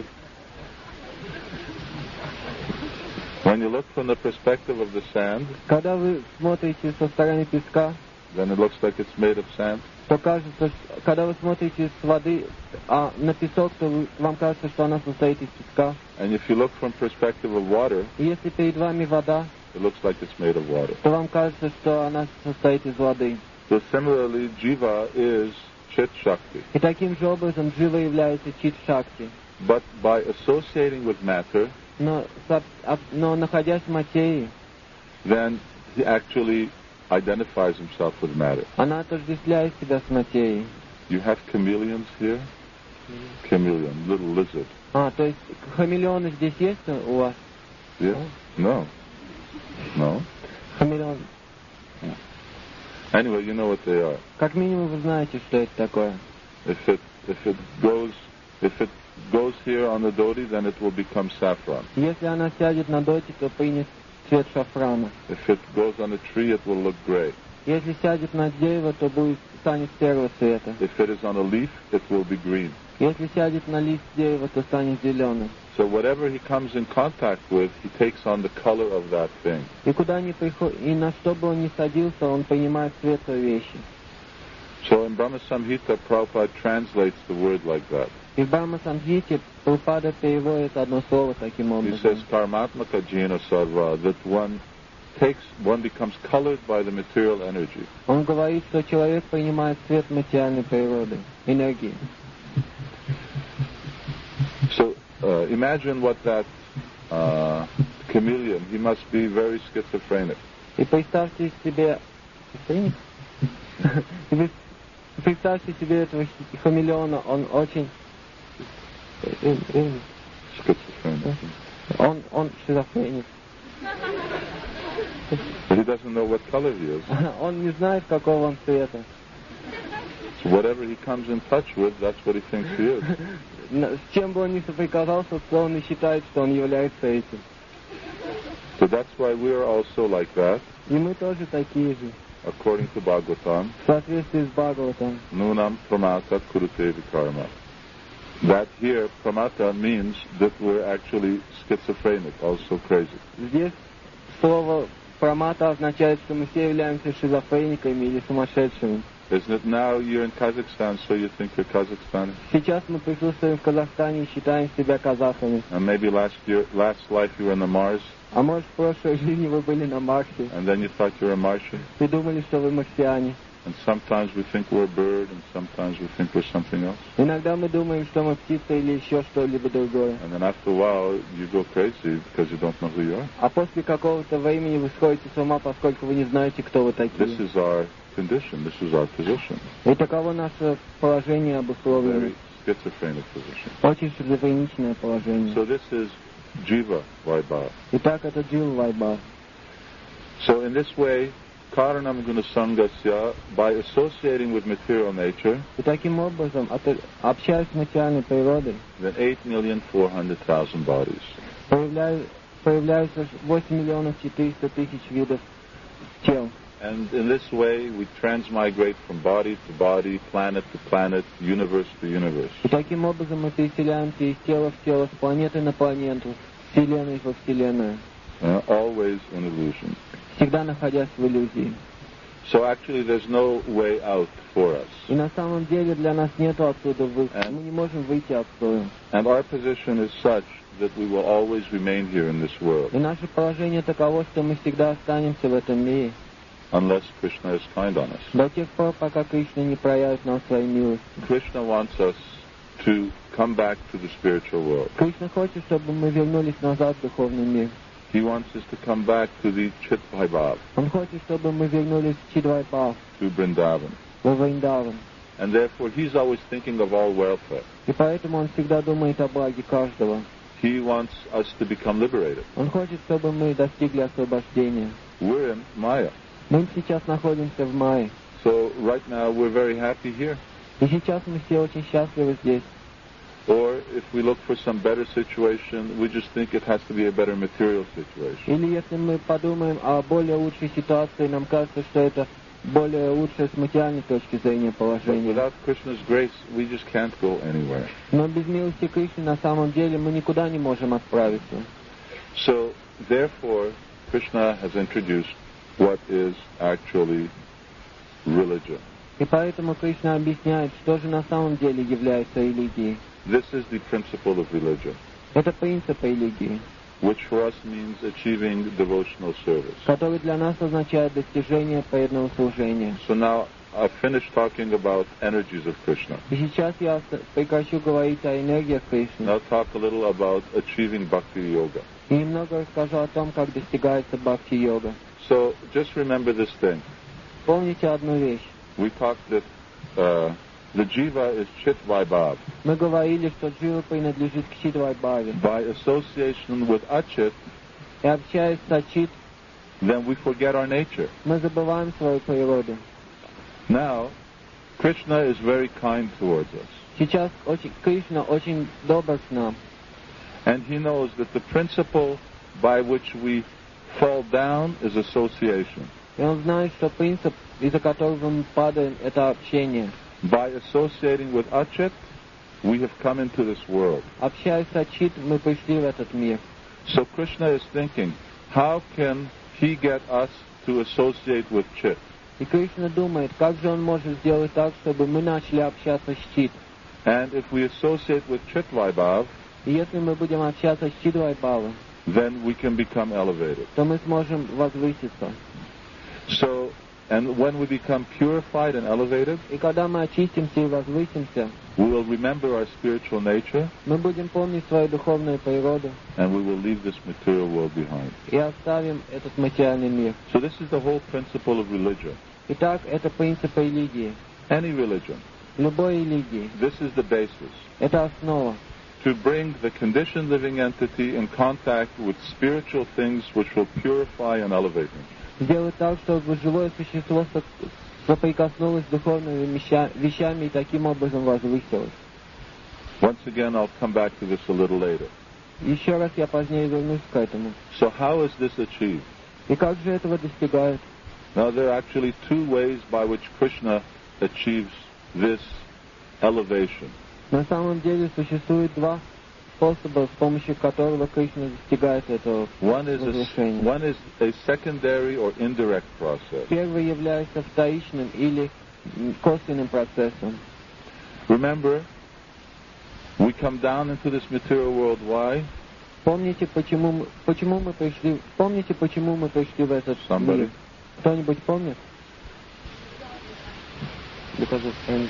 when you look from the perspective of the sand, Когда вы смотрите со стороны песка, then it looks like it's made of sand. то кажется, что- когда вы смотрите с воды а на песок, то вы- вам кажется, что она состоит из песка. And if you look from perspective of water, И если перед вами вода, it looks like it's made of water. то вам кажется, что она состоит из воды. So similarly, Jiva is Chit Shakti. И таким же образом Джива является чит-шакти. But by associating with matter, Но, со- об- но находясь в материи, then he actually identifies himself with matter. она отождествляет себя с материей. You have chameleons here? Chameleon, little lizard. А, то есть хамелеоны здесь есть у вас? Yeah? No. No? Хамелеон. Anyway, you know what they are. Как минимум вы знаете, что это такое. If it if it goes if it goes here on the doti, then it will become saffron. Если она сядет на доте, то принят цвет шафрана. If it goes on a tree, it will look gray. Если сядет на дерево, то будет станет серого цвета. If it is on a leaf, it will be green. Если сядет на лист дерева, то станет зеленым. So whatever he comes in contact with, he takes on the color of that thing. И куда ни приход... и на что бы он ни садился, он принимает цвет той вещи. So in Brahma Samhita, Prabhupada translates the word like that. И в Брахма Самхите Прабхупада переводит одно слово таким He образом. says, Karmatmaka Jena Sarva, that one takes, one becomes colored by the material energy. Он говорит, что человек принимает цвет материальной природы, энергии. So uh, imagine what that uh, chameleon, he must be very schizophrenic. И представьте себе... Шизофреник? И вы- Представьте себе этого хи- хамелеона, он очень... э, э, Schizophrenic. Он, он шизофреник. But he doesn't know what color he is. Он не знает, какого он цвета. So whatever he comes in touch with, that's what he thinks he is. На- С чем бы он ни соприкасался, то он и считает, что он является этим. So that's why we are also like that, И мы тоже такие же. according to Bhagavatam. В соответствии с Бхагаватом. Nunam pramata kurute vikarma. That here, pramata means that we're actually schizophrenic, also crazy. Здесь слово прамата означает, что мы все являемся шизофрениками или сумасшедшими. Isn't it now you're in Kazakhstan, so you think you're Kazakhstani? Сейчас мы присутствуем в Казахстане и считаем себя казахами. And maybe last year, last life you were on the Mars, А может, в прошлой жизни вы были на Марсе and then you thought you were a Martian? и думали, что вы марсиане. And sometimes we think we're a bird, and sometimes we think we're something else. Иногда мы думаем, что мы птица или еще что-либо другое. And then after a while, you go crazy because you don't know who you are. А после какого-то времени вы сходите с ума, поскольку вы не знаете, кто вы This такие. is our condition. This is our position. И таково наше положение обусловлено. Very schizophrenic position. Очень шизофреничное положение. So this is Jiva Vaibhava. Итак, это Джил Вайбар. So in this way, Karanam Gunasangasya, by associating with material nature, И таким образом, от- общаясь с материальной природой, then eight million four hundred thousand bodies. появляю- появляются восемь миллионов четыреста тысяч видов тел. And in this way, we transmigrate from body to body, planet to planet, universe to universe. И таким образом мы переселяемся из тела в тело, с планеты на планету, Вселенной во Вселенную, uh, always in illusion. всегда находясь в иллюзии. So actually there's no way out for us. И на самом деле для нас нету отсюда выхода. And- Мы не можем выйти отсюда. And our position is such that we will always remain here in this world, И наше положение таково, что мы всегда останемся в этом мире unless Krishna is kind on us. до тех пор, пока Кришна не проявит нам свою милость. Krishna wants us to come back to the spiritual world. Кришна хочет, чтобы мы вернулись назад в духовный мир. He wants us to come back to the Chit Vaibhav, Он хочет, чтобы мы вернулись в Чидвайбхав, to Vrindavan. во Вриндаван. And therefore he's always thinking of all welfare. И поэтому он всегда думает о благе каждого. He wants us to become liberated. Он хочет, чтобы мы достигли освобождения. We're in Maya. Мы сейчас находимся в мае. So right now we're very happy here. И сейчас мы все очень счастливы здесь. Or if we look for some better situation, we just think it has to be a better material situation. Или если мы подумаем о более лучшей ситуации, нам кажется, что это более лучшее с материальной точки зрения But положение. without Krishna's grace, we just can't go anywhere. Но без милости Кришны на самом деле мы никуда не можем отправиться. So therefore, Krishna has introduced what is actually religion. И поэтому Кришна объясняет, что же на самом деле является религией. This is the principle of religion, Это принцип религии, which for us means achieving devotional service. который для нас означает достижение преданного служения. So now I've finished talking about energies of Krishna. И сейчас я с- прекращу говорить о энергиях Кришны Now talk a little about achieving bhakti yoga. и немного расскажу о том, как достигается бхакти-йога. So just remember this thing. Помните одну вещь. We talked that uh, the jiva is chit vaibhav. Мы говорили, что джива принадлежит к Чидвайбхаве. By association with achit, И общаясь с Ачит, then we forget our nature. мы забываем свою природу. Now, Krishna is very kind towards us. Сейчас очень, Кришна очень добр к нам. And he knows that the principle by which we fall down is association. И он знает, что принцип, из-за которого мы падаем, это общение. By associating with achit, we have come into this world. Общаясь с Ачит, мы пришли в этот мир. So Krishna is thinking, how can he get us to associate with chit? И Кришна думает, как же он может сделать так, чтобы мы начали общаться с Чит. And if we associate with chit vaibhav, И если мы будем общаться с Чидвайбхавой, then we can become elevated. то мы сможем возвыситься. So, and when we become purified and elevated, И когда мы очистимся и возвысимся, we will remember our spiritual nature, мы будем помнить свою духовную природу and we will leave this material world behind. и оставим этот материальный мир. So this is the whole principle of religion. Итак, это принцип религии. Any religion. Любой религии. This is the basis. Это основа. To bring the conditioned living entity in contact with spiritual things which will purify and elevate him. Сделать так, чтобы живое существо со- соприкоснулось с духовными веща- вещами и таким образом возвысилось. Once again, I'll come back to this a little later. Еще раз я позднее вернусь к этому. So how is this achieved? И как же этого достигают? Now, there are actually two ways by which Krishna achieves this elevation. На самом деле существует два способа, с помощью которого Кришна достигает этого One is a, возвышения. one is a secondary or indirect process. Первый является вторичным или м, косвенным процессом. Remember, we come down into this material world. Why? Помните, почему мы, почему мы пришли? Помните, почему мы пришли в этот Somebody? мир? Кто-нибудь помнит? Because of anger.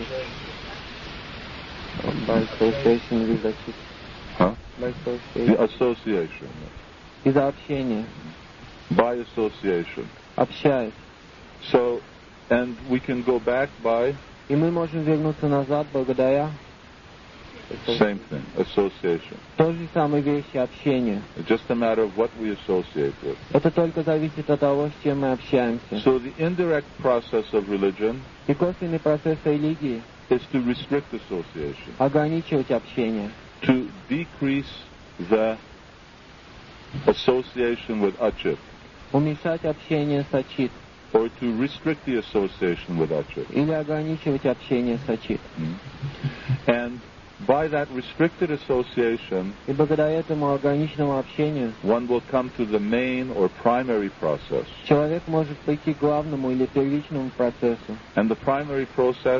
By association with Achit. Huh? By The association. association. Из-за общения. By association. Общаясь. So, and we can go back by И мы можем вернуться назад благодаря same thing, association. той же самой вещи общения. It's just a matter of what we associate with. Это только зависит от того, с чем мы общаемся. So the indirect process of religion И косвенный процесс религии is to restrict association, ограничивать общение, to decrease the association with achit, уменьшать общение с Ачит or to restrict the association with achit. или ограничивать общение с Ачит. And by that restricted association, И благодаря этому ограниченному общению one will come to the main or primary process. человек может прийти к главному или первичному процессу. And the primary process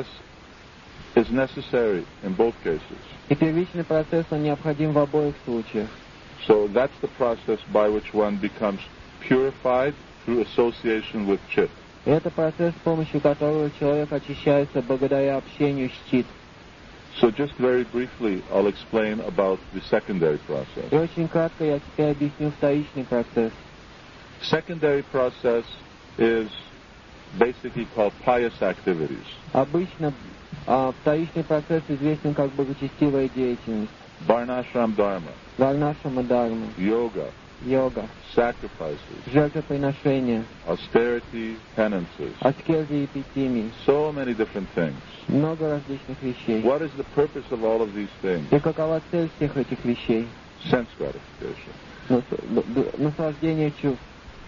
is necessary in both cases. И первичный процесс, он необходим в обоих случаях. So that's the process by which one becomes purified through association with Chit. И это процесс, с помощью которого человек очищается благодаря общению с Чит. So just very briefly, I'll explain about the secondary process. И очень кратко я теперь объясню вторичный процесс. Secondary process is basically called pious activities. Обычно а, вторичный процесс известен как благочестивая деятельность. Varnashram dharma, Варнашрама дхарма, yoga, йога, sacrifices, жертвоприношения, austerity, penances, аскезы и эпитимии. so many different things. Много различных вещей. What is the purpose of all of these things? И какова цель всех этих вещей? Sense gratification. Нас- д- Наслаждение чувств.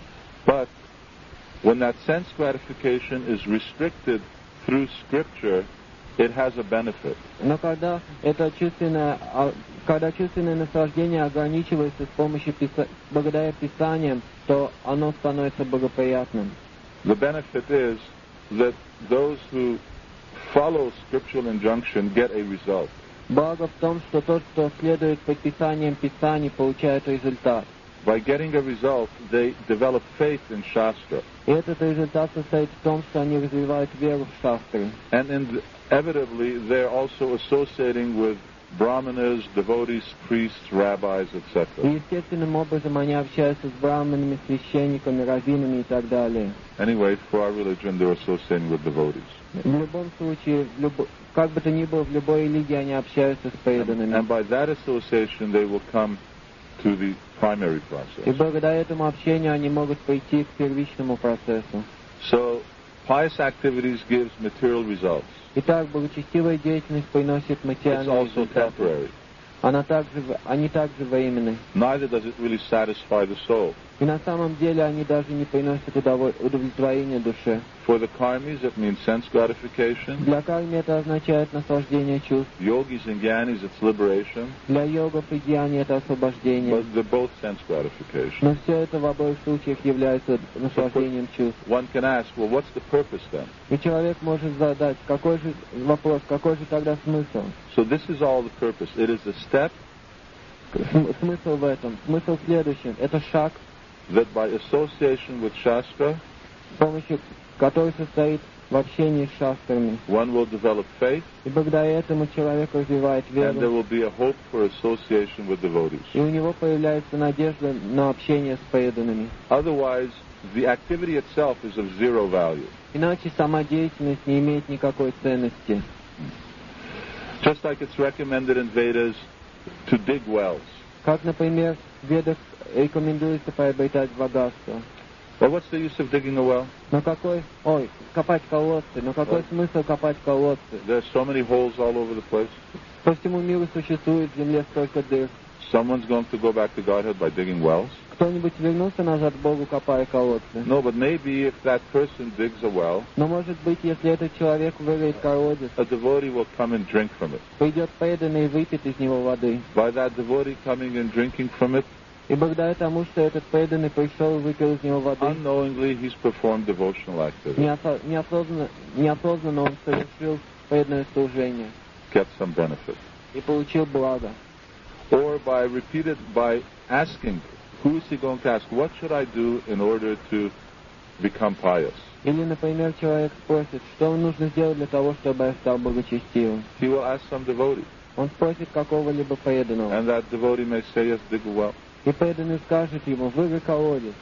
But when that sense gratification is restricted through scripture, it has a benefit. Но когда это чувственное, а, когда чувственное наслаждение ограничивается с помощью писа- благодаря Писаниям, то оно становится благоприятным. The benefit is that those who follow scriptural injunction get a result. Благо в том, что тот, кто следует предписаниям Писаний, получает результат. By getting a result, they develop faith in Shastra. И этот результат состоит в том, что они развивают веру в шастры. And inevitably, they're also associating with brahmanas, devotees, priests, rabbis, et И cetera. естественным образом они общаются с браманами, священниками, раввинами и так далее. Anyway, for our religion, they're associating with devotees. В любом случае, в любо- как бы то ни было, в любой религии они общаются с преданными. And by that association, they will come to the primary И process. благодаря этому общению они могут прийти к первичному процессу. So, pious activities gives material results. Итак, благочестивая деятельность приносит It's материальные also результаты. temporary. Она также, в- они также временны. Neither does it really satisfy the soul. И на самом деле они даже не приносят удово- удовлетворения душе. For the karmis, it means sense gratification. Для кармы это означает наслаждение чувств. Yogis and gyanis, it's liberation. Для йогов и дьяни это освобождение. But they're both sense gratification. Но все это в обоих случаях является наслаждением чувств. One can ask, well, what's the purpose then? И человек может задать, какой же вопрос, какой же тогда смысл? So this is all the purpose. It is a step См- Смысл в этом. Смысл в следующем. Это шаг, that by association with Shastra, с помощью которого состоит в общении с шастрами. one will develop faith, И благодаря этому человек развивает and there веру. will be a hope for association with devotees. И у него появляется надежда на общение с преданными. Otherwise, the activity itself is of zero value. Иначе сама деятельность не имеет никакой ценности. Just like it's recommended in Vedas to dig wells. Как, например, в Ведах рекомендуется приобретать богатство. Well, what's the use of digging a well? Но какой... Ой, копать колодцы. Но какой Ой. смысл копать колодцы? There's so many holes all over the place. По всему миру существует в земле столько дыр. Someone's going to go back to Godhead by digging wells? Кто-нибудь вернулся назад к Богу, копая колодцы? No, but maybe if that person digs a well, Но, может быть, если этот человек вырыет колодец, a devotee will come and drink from it. придет преданный и выпьет из него воды. By that devotee coming and drinking from it, И благодаря тому, что этот преданный пришел и выпил из него воды, unknowingly he's performed devotional activity, неосо- неосознанно, неосознанно он совершил преданное служение get some benefit. и получил благо. Or by repeated, by asking, who is he going to ask? What should I do in order to become pious? Или, например, человек спросит, что нужно сделать для того, чтобы я стал благочестивым. He will ask some devotee, Он спросит какого-либо преданного. and that devotee may say, yes, dig a well. И преданный скажет ему, вырви колодец.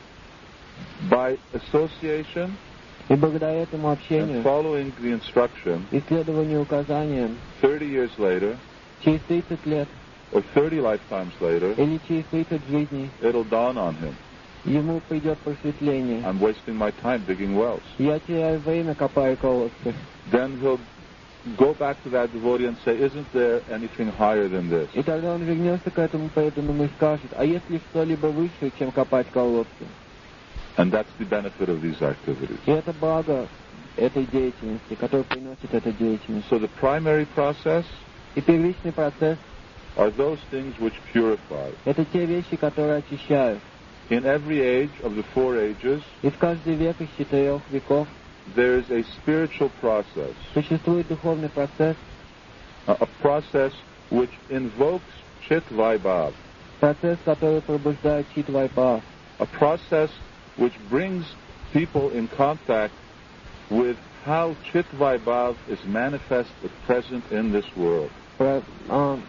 By association И благодаря этому and общению, following the instruction, исследованию указаниям, thirty years later, через тридцать лет or thirty lifetimes later, или через тридцать жизней it'll dawn on him, ему придет просветление. I'm wasting my time digging wells. Я теряю время, копаю колодцы. Then he'll go back to that devotee and say, isn't there anything higher than this? И тогда он вернется к этому преданному и скажет, а есть ли что-либо выше, чем копать колодцы? And that's the benefit of these activities. И это благо этой деятельности, которую приносит эта деятельность. So the primary process И первичный процесс are those things which purify. — это те вещи, которые очищают. In every age of the four ages, И в каждый век из четырех веков there is a spiritual process, существует духовный процесс, a, a process which invokes Chit Vaibhav, процесс, который пробуждает Чит Вайбхав, a process which brings people in contact with how Chit Vaibhav is manifest at present in this world. про- а,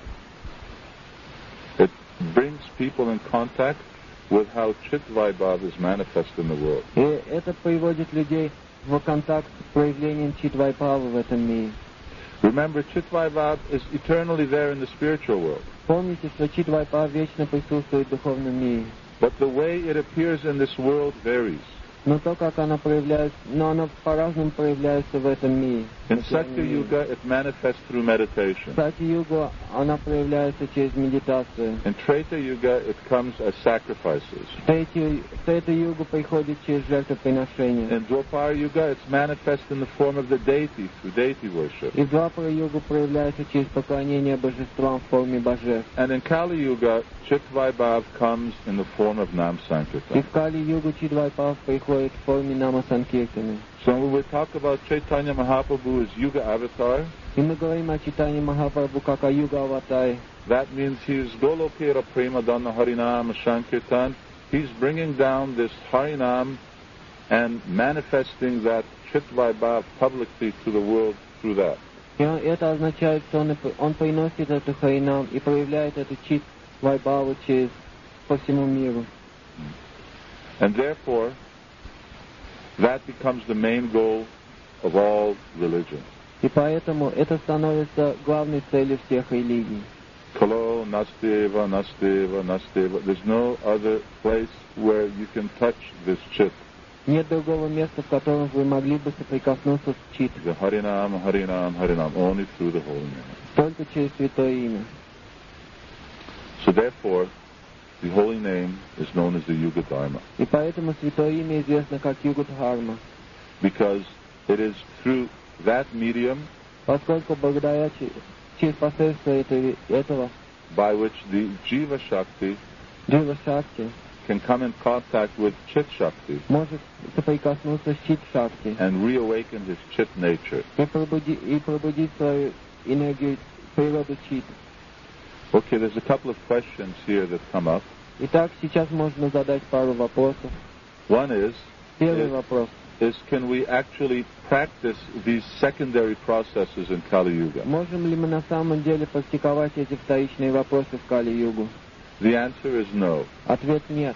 It brings people in contact with how Chit Vaibhav is manifest in the world. и это приводит людей в контакт с проявлением Чит Вайбхава в этом мире. Remember, Chit Vaibhav is eternally there in the spiritual world, Помните, что Чит Вайбхав вечно присутствует в духовном мире. but the way it appears in this world varies. Но то, как она проявляется, но она по-разному проявляется в этом мире. In в этом Sakya мире. Yuga, it manifests through meditation. В Сати-югу она проявляется через медитацию. In Treta Yuga, it comes as sacrifices. В Третью- в Третью-югу приходит через жертвоприношение. In Dwapara Yuga, it's manifest in the form of the deity, through deity worship. И в Двапара-югу проявляется через поклонение божествам в форме божеств. And in Kali Yuga, Chit Vaibhav comes in the form of Nam И Sankirtan. в Кали-югу Чит Вайбхав приходит в форме Нама Санкиртаны. So when we talk about Chaitanya Mahaprabhu as Yuga Avatar, И мы говорим о читании Махапрабху как о юга-аватаре. that means he is Golokera Prema Dhanna Harinam Sankirtan. He's bringing down this Harinam and manifesting that Chit Vaibhav publicly to the world through that. И он- это означает, что он, и п- он приносит эту харинам и проявляет эту Чит Вайбхаву через по всему миру. And therefore, that becomes the main goal of all religion. И поэтому это становится главной целью всех религий. Kalo, Nasteva, Nasteva, Nasteva. There's no other place where you can touch this chit. Нет другого места, в котором вы могли бы соприкоснуться с Чит, The Harinam, Harinam, Harinam, only through the holy name. только через святое имя. So therefore, the holy name is known as the Yuga Dharma, И поэтому святое имя известно как Юга-дхарма, because it is through that medium поскольку благодаря че- через посредство этой- этого by which the Jiva Shakti Джива-шакти can come in contact with Chit Shakti может соприкоснуться с Чит-шакти and reawaken his Chit nature. и, пробуди- и пробудить свою энергию, природу Чит. Okay, there's a couple of questions here that come up. Итак, сейчас можно задать пару вопросов. One is, Первый Yes. вопрос. is can we actually practice these secondary processes in Kali Yuga? Можем ли мы на самом деле практиковать эти вторичные вопросы в Кали-югу? The answer is no. Ответ нет.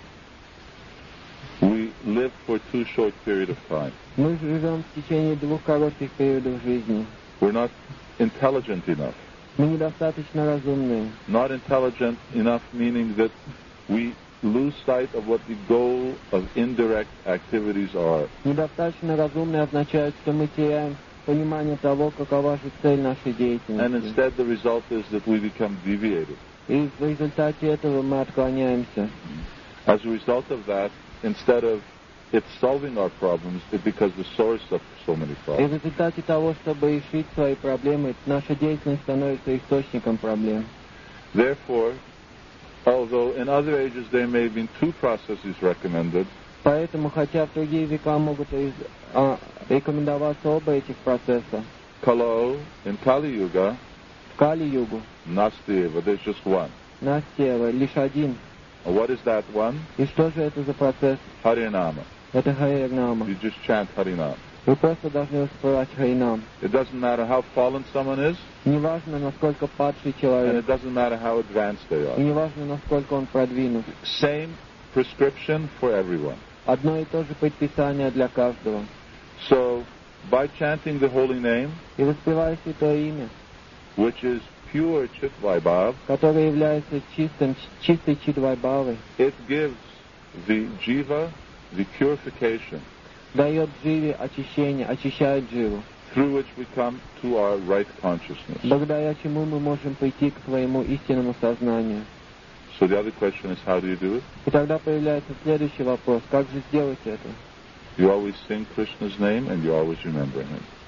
We live for too short period of time. Мы живем в течение двух коротких периодов жизни. We're not intelligent enough. Мы недостаточно разумные. Not intelligent enough meaning that we lose sight of what the goal of indirect activities are. Недостаточно разумные означает, что мы теряем понимание того, какова же цель нашей And деятельности. instead the result is that we become deviated. И в результате этого мы отклоняемся. As a result of that, instead of it solving our problems, it becomes the source of so many И в problems. результате того, чтобы решить свои проблемы, наша деятельность становится источником проблем. Therefore, although in other ages there may have been two processes recommended, Поэтому, хотя в другие века могут из- а, рекомендоваться оба этих процесса, Kalo, in Kali Yuga, в Кали-югу, Nasteva, there's just one. Настева, лишь один. What is that one? И что же это за процесс? Harinama. Это Харинама. You just chant Harinam. Вы просто должны воспевать Харинам. It doesn't matter how fallen someone is, Неважно, насколько падший and человек, it doesn't matter how advanced they и are. неважно, насколько он продвинут. Same prescription for everyone. Одно и то же предписание для каждого. So, by chanting the holy name, И воспевая святое имя, which is pure Chit Vaibhav, которое является чистым, чистой Чидвайбхавой, it gives the jiva the purification дает дживе очищение, очищает дживу, through which we come to our right consciousness. благодаря чему мы можем прийти к своему истинному сознанию. So the other question is, how do you do it? И тогда появляется следующий вопрос. Как же сделать это? You always sing Krishna's name and you always remember him.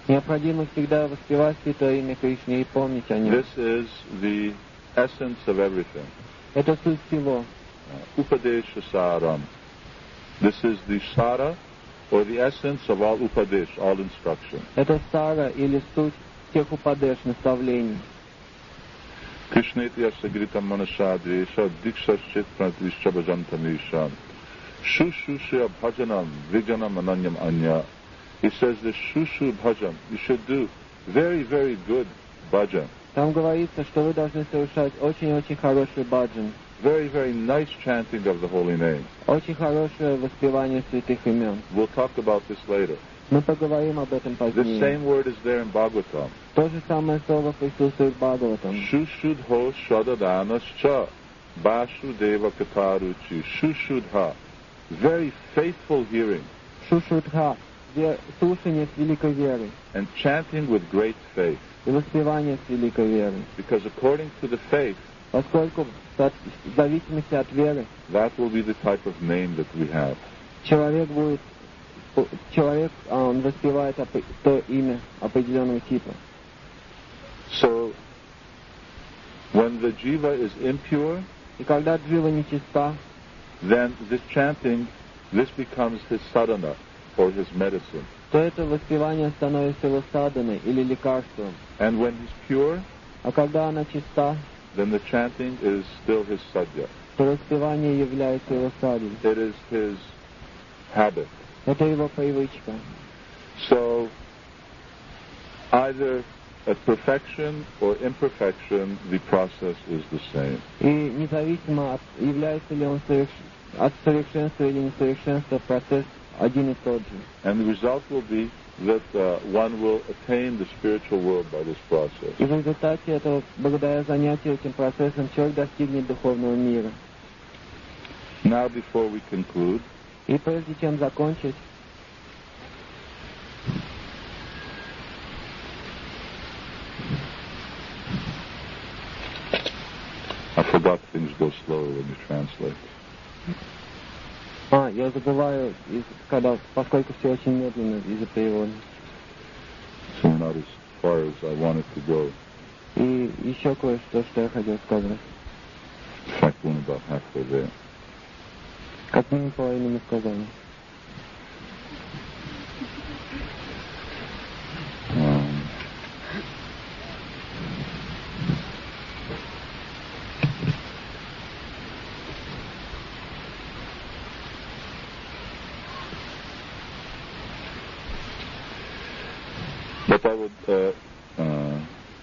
Необходимо всегда воспевать святое имя Кришны и помнить о нем. This is the essence of everything. Это суть всего. Uh, Upadesha Saram. This is the Sara, or the essence of all Upadesh, all instruction. Это сара или суть всех упадеш, наставлений. Krishneti asagritam manashadresha dikshashchit pranatishcha bhajantamesha shushushya bhajanam vijanam ananyam anya. He says this shushu bhajan, you should do very, very good bhajan. Там говорится, что вы должны совершать очень-очень хороший баджан. Very, very nice chanting of the holy name. Очень хорошее воспевание святых имен. We'll talk about this later. Мы поговорим об этом The позднее. same word is there in Bhagavatam. То же самое слово присутствует в Бхагаватам. Shushudho shadadanascha Vasudeva kataruchi. Shushudha. Very faithful hearing. Шушудха. ве- Слушание с великой верой. And chanting with great faith. И воспевание с великой верой. Because according to the faith, Поскольку в со- в зависимости от веры that will be the type of name that we have. человек будет человек а, он воспевает опы- то имя определенного типа. So, when the jiva is impure, И когда джива нечиста, then this chanting, this becomes his sadhana, or his medicine. то это воспевание становится его саданой или лекарством. And when he's pure, А когда она чиста, then the chanting is still his sadhya. то воспевание является его садой. It is his habit. Это его привычка. So, either at perfection or imperfection, the process is the same. И независимо от является ли он соверш... от совершенства или несовершенства, процесс один и тот же. And the result will be that uh, one will attain the spiritual world by this process. И в результате этого, благодаря занятию этим процессом, человек достигнет духовного мира. Now, before we conclude, И прежде чем закончить, I forgot things go slower when you translate. а, я забываю, из- когда, поскольку все очень медленно из-за перевода. So we're not as far as I wanted to go. И еще кое-что, что я хотел сказать. In fact, we're about halfway there. Как минимум половину мы сказали. Um, but I would uh, uh,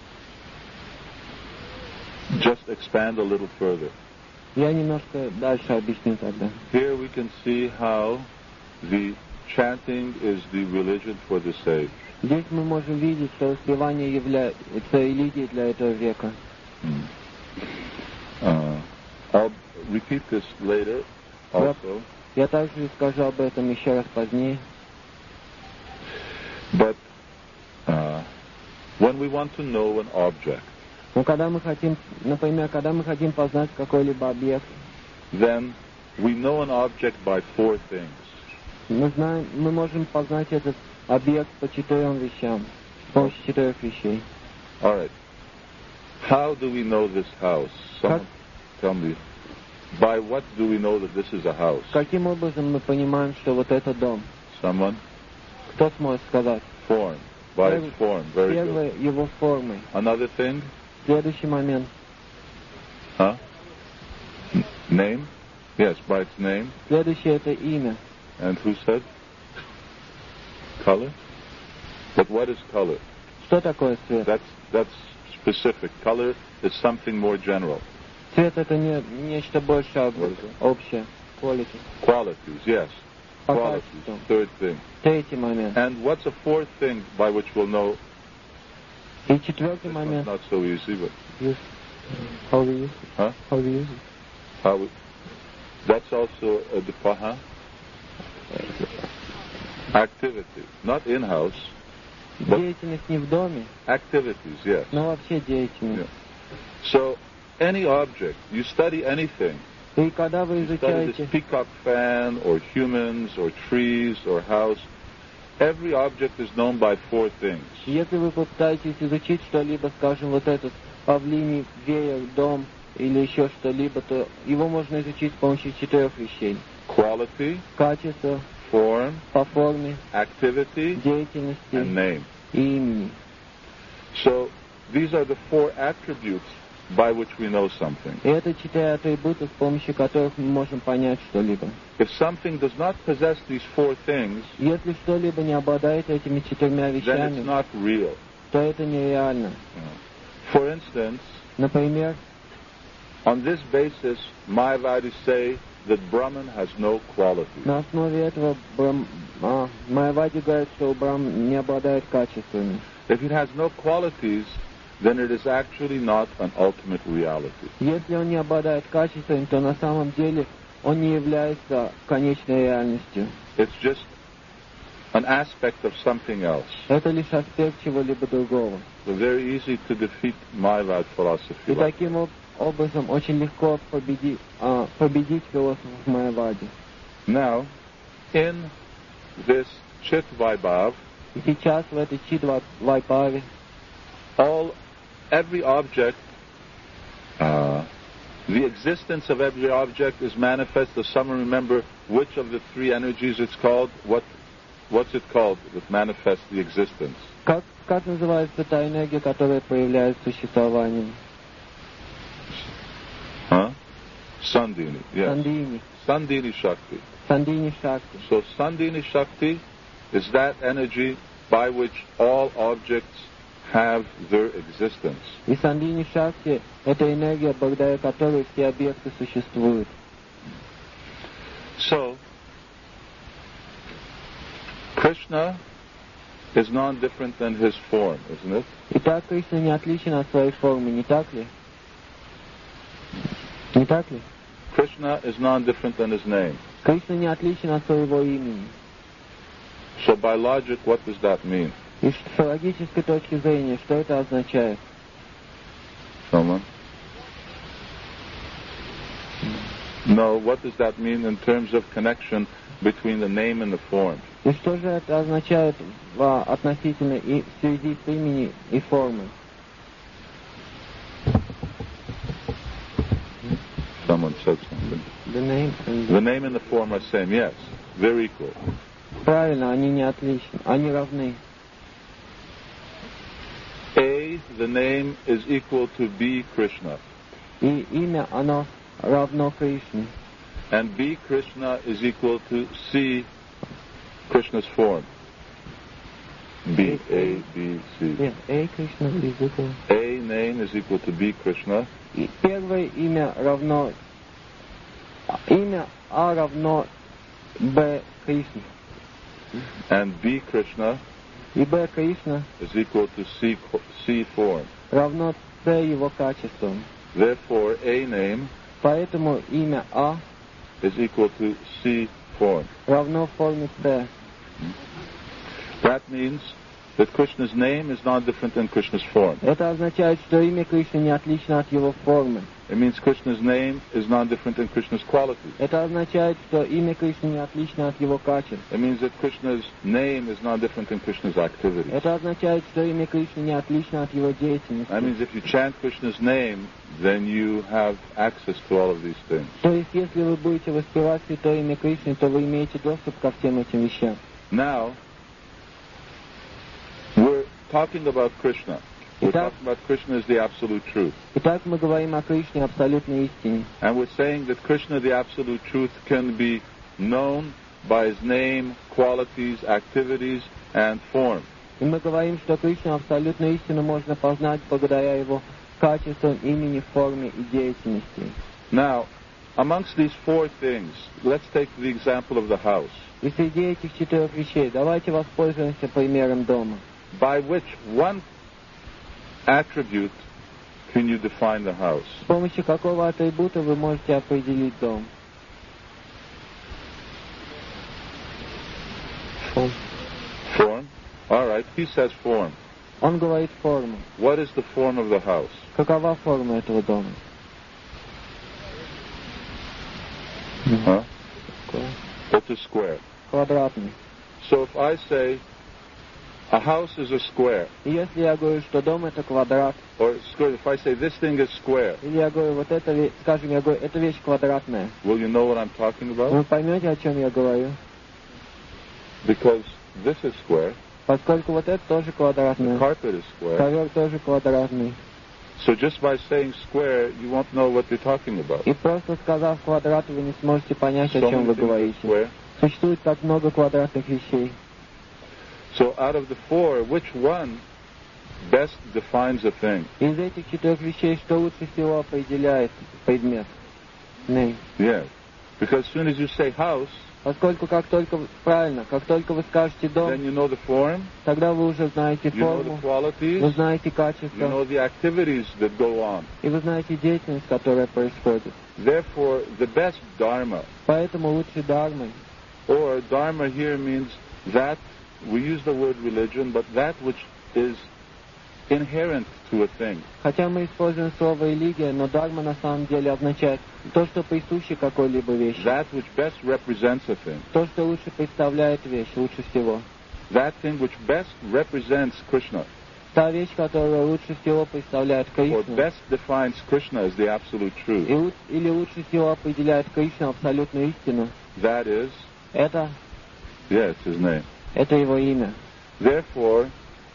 just expand a little further. Я немножко дальше объясню тогда. Here we can see how the chanting is the religion for the sage. Здесь мы можем видеть, что воспевание является религией для этого века. Mm. Uh, I'll repeat this later also, Я также скажу об этом еще раз позднее. but uh, when we want to know an object, Но когда мы хотим, например, когда мы хотим познать какой-либо объект, then we know an object by four things. мы знаем, мы можем познать этот объект по четырем вещам, с помощью четырех вещей. All right. How do we know this house? Someone tell me. By what do we know that this is a house? Каким образом мы понимаем, что вот это дом? Someone? Кто сможет сказать? Form. By its form. Very good. Первое, его формой. Another thing? Следующий момент. Huh? N- name? Yes, by its name. Следующее это имя. And who said? Color? But what is color? Что такое цвет? That's that's specific. Color is something more general. Цвет это не нечто большее, What is it? общее. Quality. Qualities, yes. По Qualities. качеству. Third thing. Третий момент. And what's a fourth thing by which we'll know? И четвертый This one's момент. not so easy, but Use. How we use it? huh? How we use it? How? We, that's also a depa, huh? Activity, not in-house, but Деятельность не в доме, activities, yes. но вообще деятельность. So any object, you study anything. И когда вы You study this изучаете, peacock fan, or humans, or trees, or house. every object is known by four things. Если вы попытаетесь изучить что-либо, скажем, вот этот павлиний веер, дом или еще что-либо, то его можно изучить с помощью четырех вещей. Quality, Качество, form, по форме, activity, деятельности and name. и имени. So these are the four attributes by which we know something. И это четыре атрибута, с помощью которых мы можем понять что-либо. If something does not possess these four things, Если что-либо не обладает этими четырьмя then it's вещами, not real. то это нереально. For instance, Например, on this basis, Mayavadis say that Brahman has no quality. на основе этого Брам... а, Майявади говорит, что у Брахман не обладает качествами. If it has no qualities, then it is actually not an ultimate reality. Если он не обладает качествами, то на самом деле он не является конечной реальностью. It's just an aspect of something else. Это лишь аспект чего-либо другого. So very easy to defeat Mayavad philosophy. И таким об- образом очень легко победи... а, победить философов Майявади. Now, in this Chit Vaibhav, И сейчас в этой Чидва Вайпаве all, every object, uh, the existence of every object is manifest. Does someone remember which of the three energies it's called? What, what's it called that manifests the existence? Как, как называется та энергия, которая проявляет существование? Huh? Sandini, yes. Сандини. Sandini Shakti. Сандини Шакти. So Sandini Shakti is that energy by which all objects have their existence. И Сандини Шакти — это энергия, благодаря которой все объекты существуют. So, Krishna is non-different than his form, isn't it? Итак, Кришна не отличен от своей формы, не так ли? Не так ли? Krishna is non-different than his name. Кришна не отличен от своего имени. So by logic, what does that mean? И с логической точки зрения, что это означает? Someone? No, what does that mean in terms of connection between the name and the form? И что же это означает в относительно и в связи с именем и формой? Someone said something. The name and The name and the form are same, yes. They're equal. Правильно, они не отличны, они равны. A, the name, is equal to B, Krishna. И имя, оно равно Кришне. And B, Krishna, is equal to C, Krishna's form. B, A, B, C. Нет, A Кришна is equal. A name is equal to B, Krishna. И первое имя равно... Имя А равно Б Кришне. And B, Krishna, И Б Кришна is equal to C, C form. равно С его качествам. Therefore, A name Поэтому имя А is equal to C form. равно форме С. That means that Krishna's name is not different than Krishna's form. Это означает, что имя Кришны не отлично от его формы. It means Krishna's name is not different than Krishna's qualities. Это означает, что имя Кришны не отлично от его качеств. It means that Krishna's name is not different than Krishna's activities. Это означает, что имя Кришны не отлично от его деятельности. That means if you chant Krishna's name, then you have access to all of these things. То есть, если вы будете воспевать святое имя Кришны, то вы имеете доступ ко всем этим вещам. Now, we're talking about Krishna. We're Итак- talking about Krishna as the absolute truth. Итак, мы говорим о Кришне абсолютной истине. And we're saying that Krishna, the absolute truth, can be known by his name, qualities, activities, and form. И мы говорим, что Кришну абсолютную истину можно познать благодаря его качествам, имени, форме и деятельности. Now, amongst these four things, let's take the example of the house. И среди этих четырех вещей давайте воспользуемся примером дома. By which one attribute can you define the house? С помощью какого атрибута вы можете определить дом? Форм. Form? All right, he says form. Он говорит форму. What is the form of the house? Какова форма этого дома? Huh? It's a square. Квадратный. So if I say a house is a square, И если я говорю, что дом это квадрат, or square, if I say this thing is square, или я говорю, вот это, ве- скажем, я говорю, эта вещь квадратная, will you know what I'm talking about? вы поймете, о чем я говорю? Because this is square, Поскольку вот это тоже the квадратное, carpet is square. ковер тоже квадратный. So just by saying square, you won't know what they're talking about. И просто сказав квадрат, вы не сможете понять, о So чем many вы things are говорите. square. Существует так много квадратных вещей. So out of the four, which one best defines a thing? Из этих четырех вещей, что лучше всего определяет предмет? Name. Yes. Because as soon as you say house, Поскольку как только, правильно, как только вы скажете then дом, you know the form, тогда вы уже знаете you know the форму, вы qualities, знаете you качество, know the activities that go on. и вы знаете деятельность, которая происходит. Therefore, the best dharma, Поэтому лучше дармой. or dharma here means that, we use the word religion, but that which is inherent to a thing. Хотя мы используем слово религия, но дарма на самом деле означает то, что присуще какой-либо вещи. That which best represents a thing. То, что лучше представляет вещь, лучше всего. That thing which best represents Krishna, Та вещь, которая лучше всего представляет or Кришну, best defines Krishna as the absolute и truth. лу- или лучше всего определяет Кришну абсолютную истину, That is, это, yeah, it's his name. это его имя. Therefore,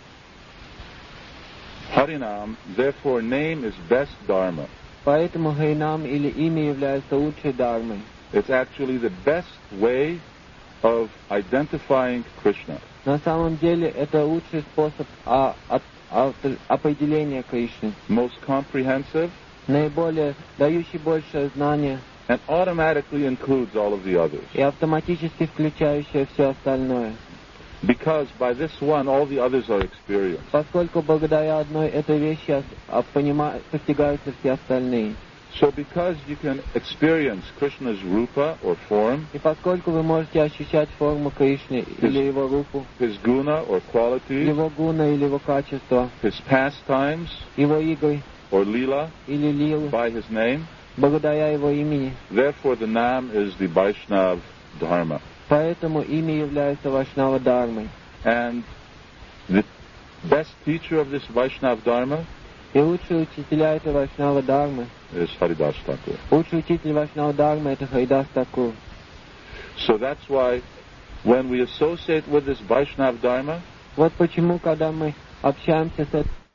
Harinam, therefore name is best dharma. Поэтому Хайнам или имя является лучшей дармой. It's actually the best way of identifying Krishna. На самом деле это лучший способ а, от- от- определения Кришны, Most comprehensive, наиболее дающий большее знание and automatically includes all of the others. и автоматически включающее все остальное. Because by this one, all the others are experienced. Поскольку благодаря одной этой вещи ос- а, понима- постигаются все остальные. So because you can experience Krishna's rupa or form, И поскольку вы можете ощущать форму Кришны или его рупу, his guna or qualities, его гуна или его качество, his pastimes его игры or lila или лилу, by his name, благодаря его имени. therefore the Nam is the Vaishnav Dharma. Поэтому имя является Вайшнава Дармой. And the best teacher of this Vaishnav Dharma И лучший учителя этой Вайшнава Дармы, is Haridas Thakur. лучший учитель Вайшнава Дармы это Харидас Такур. So that's why when we associate with this Vaishnav Dharma, Вот почему, когда мы общаемся с этой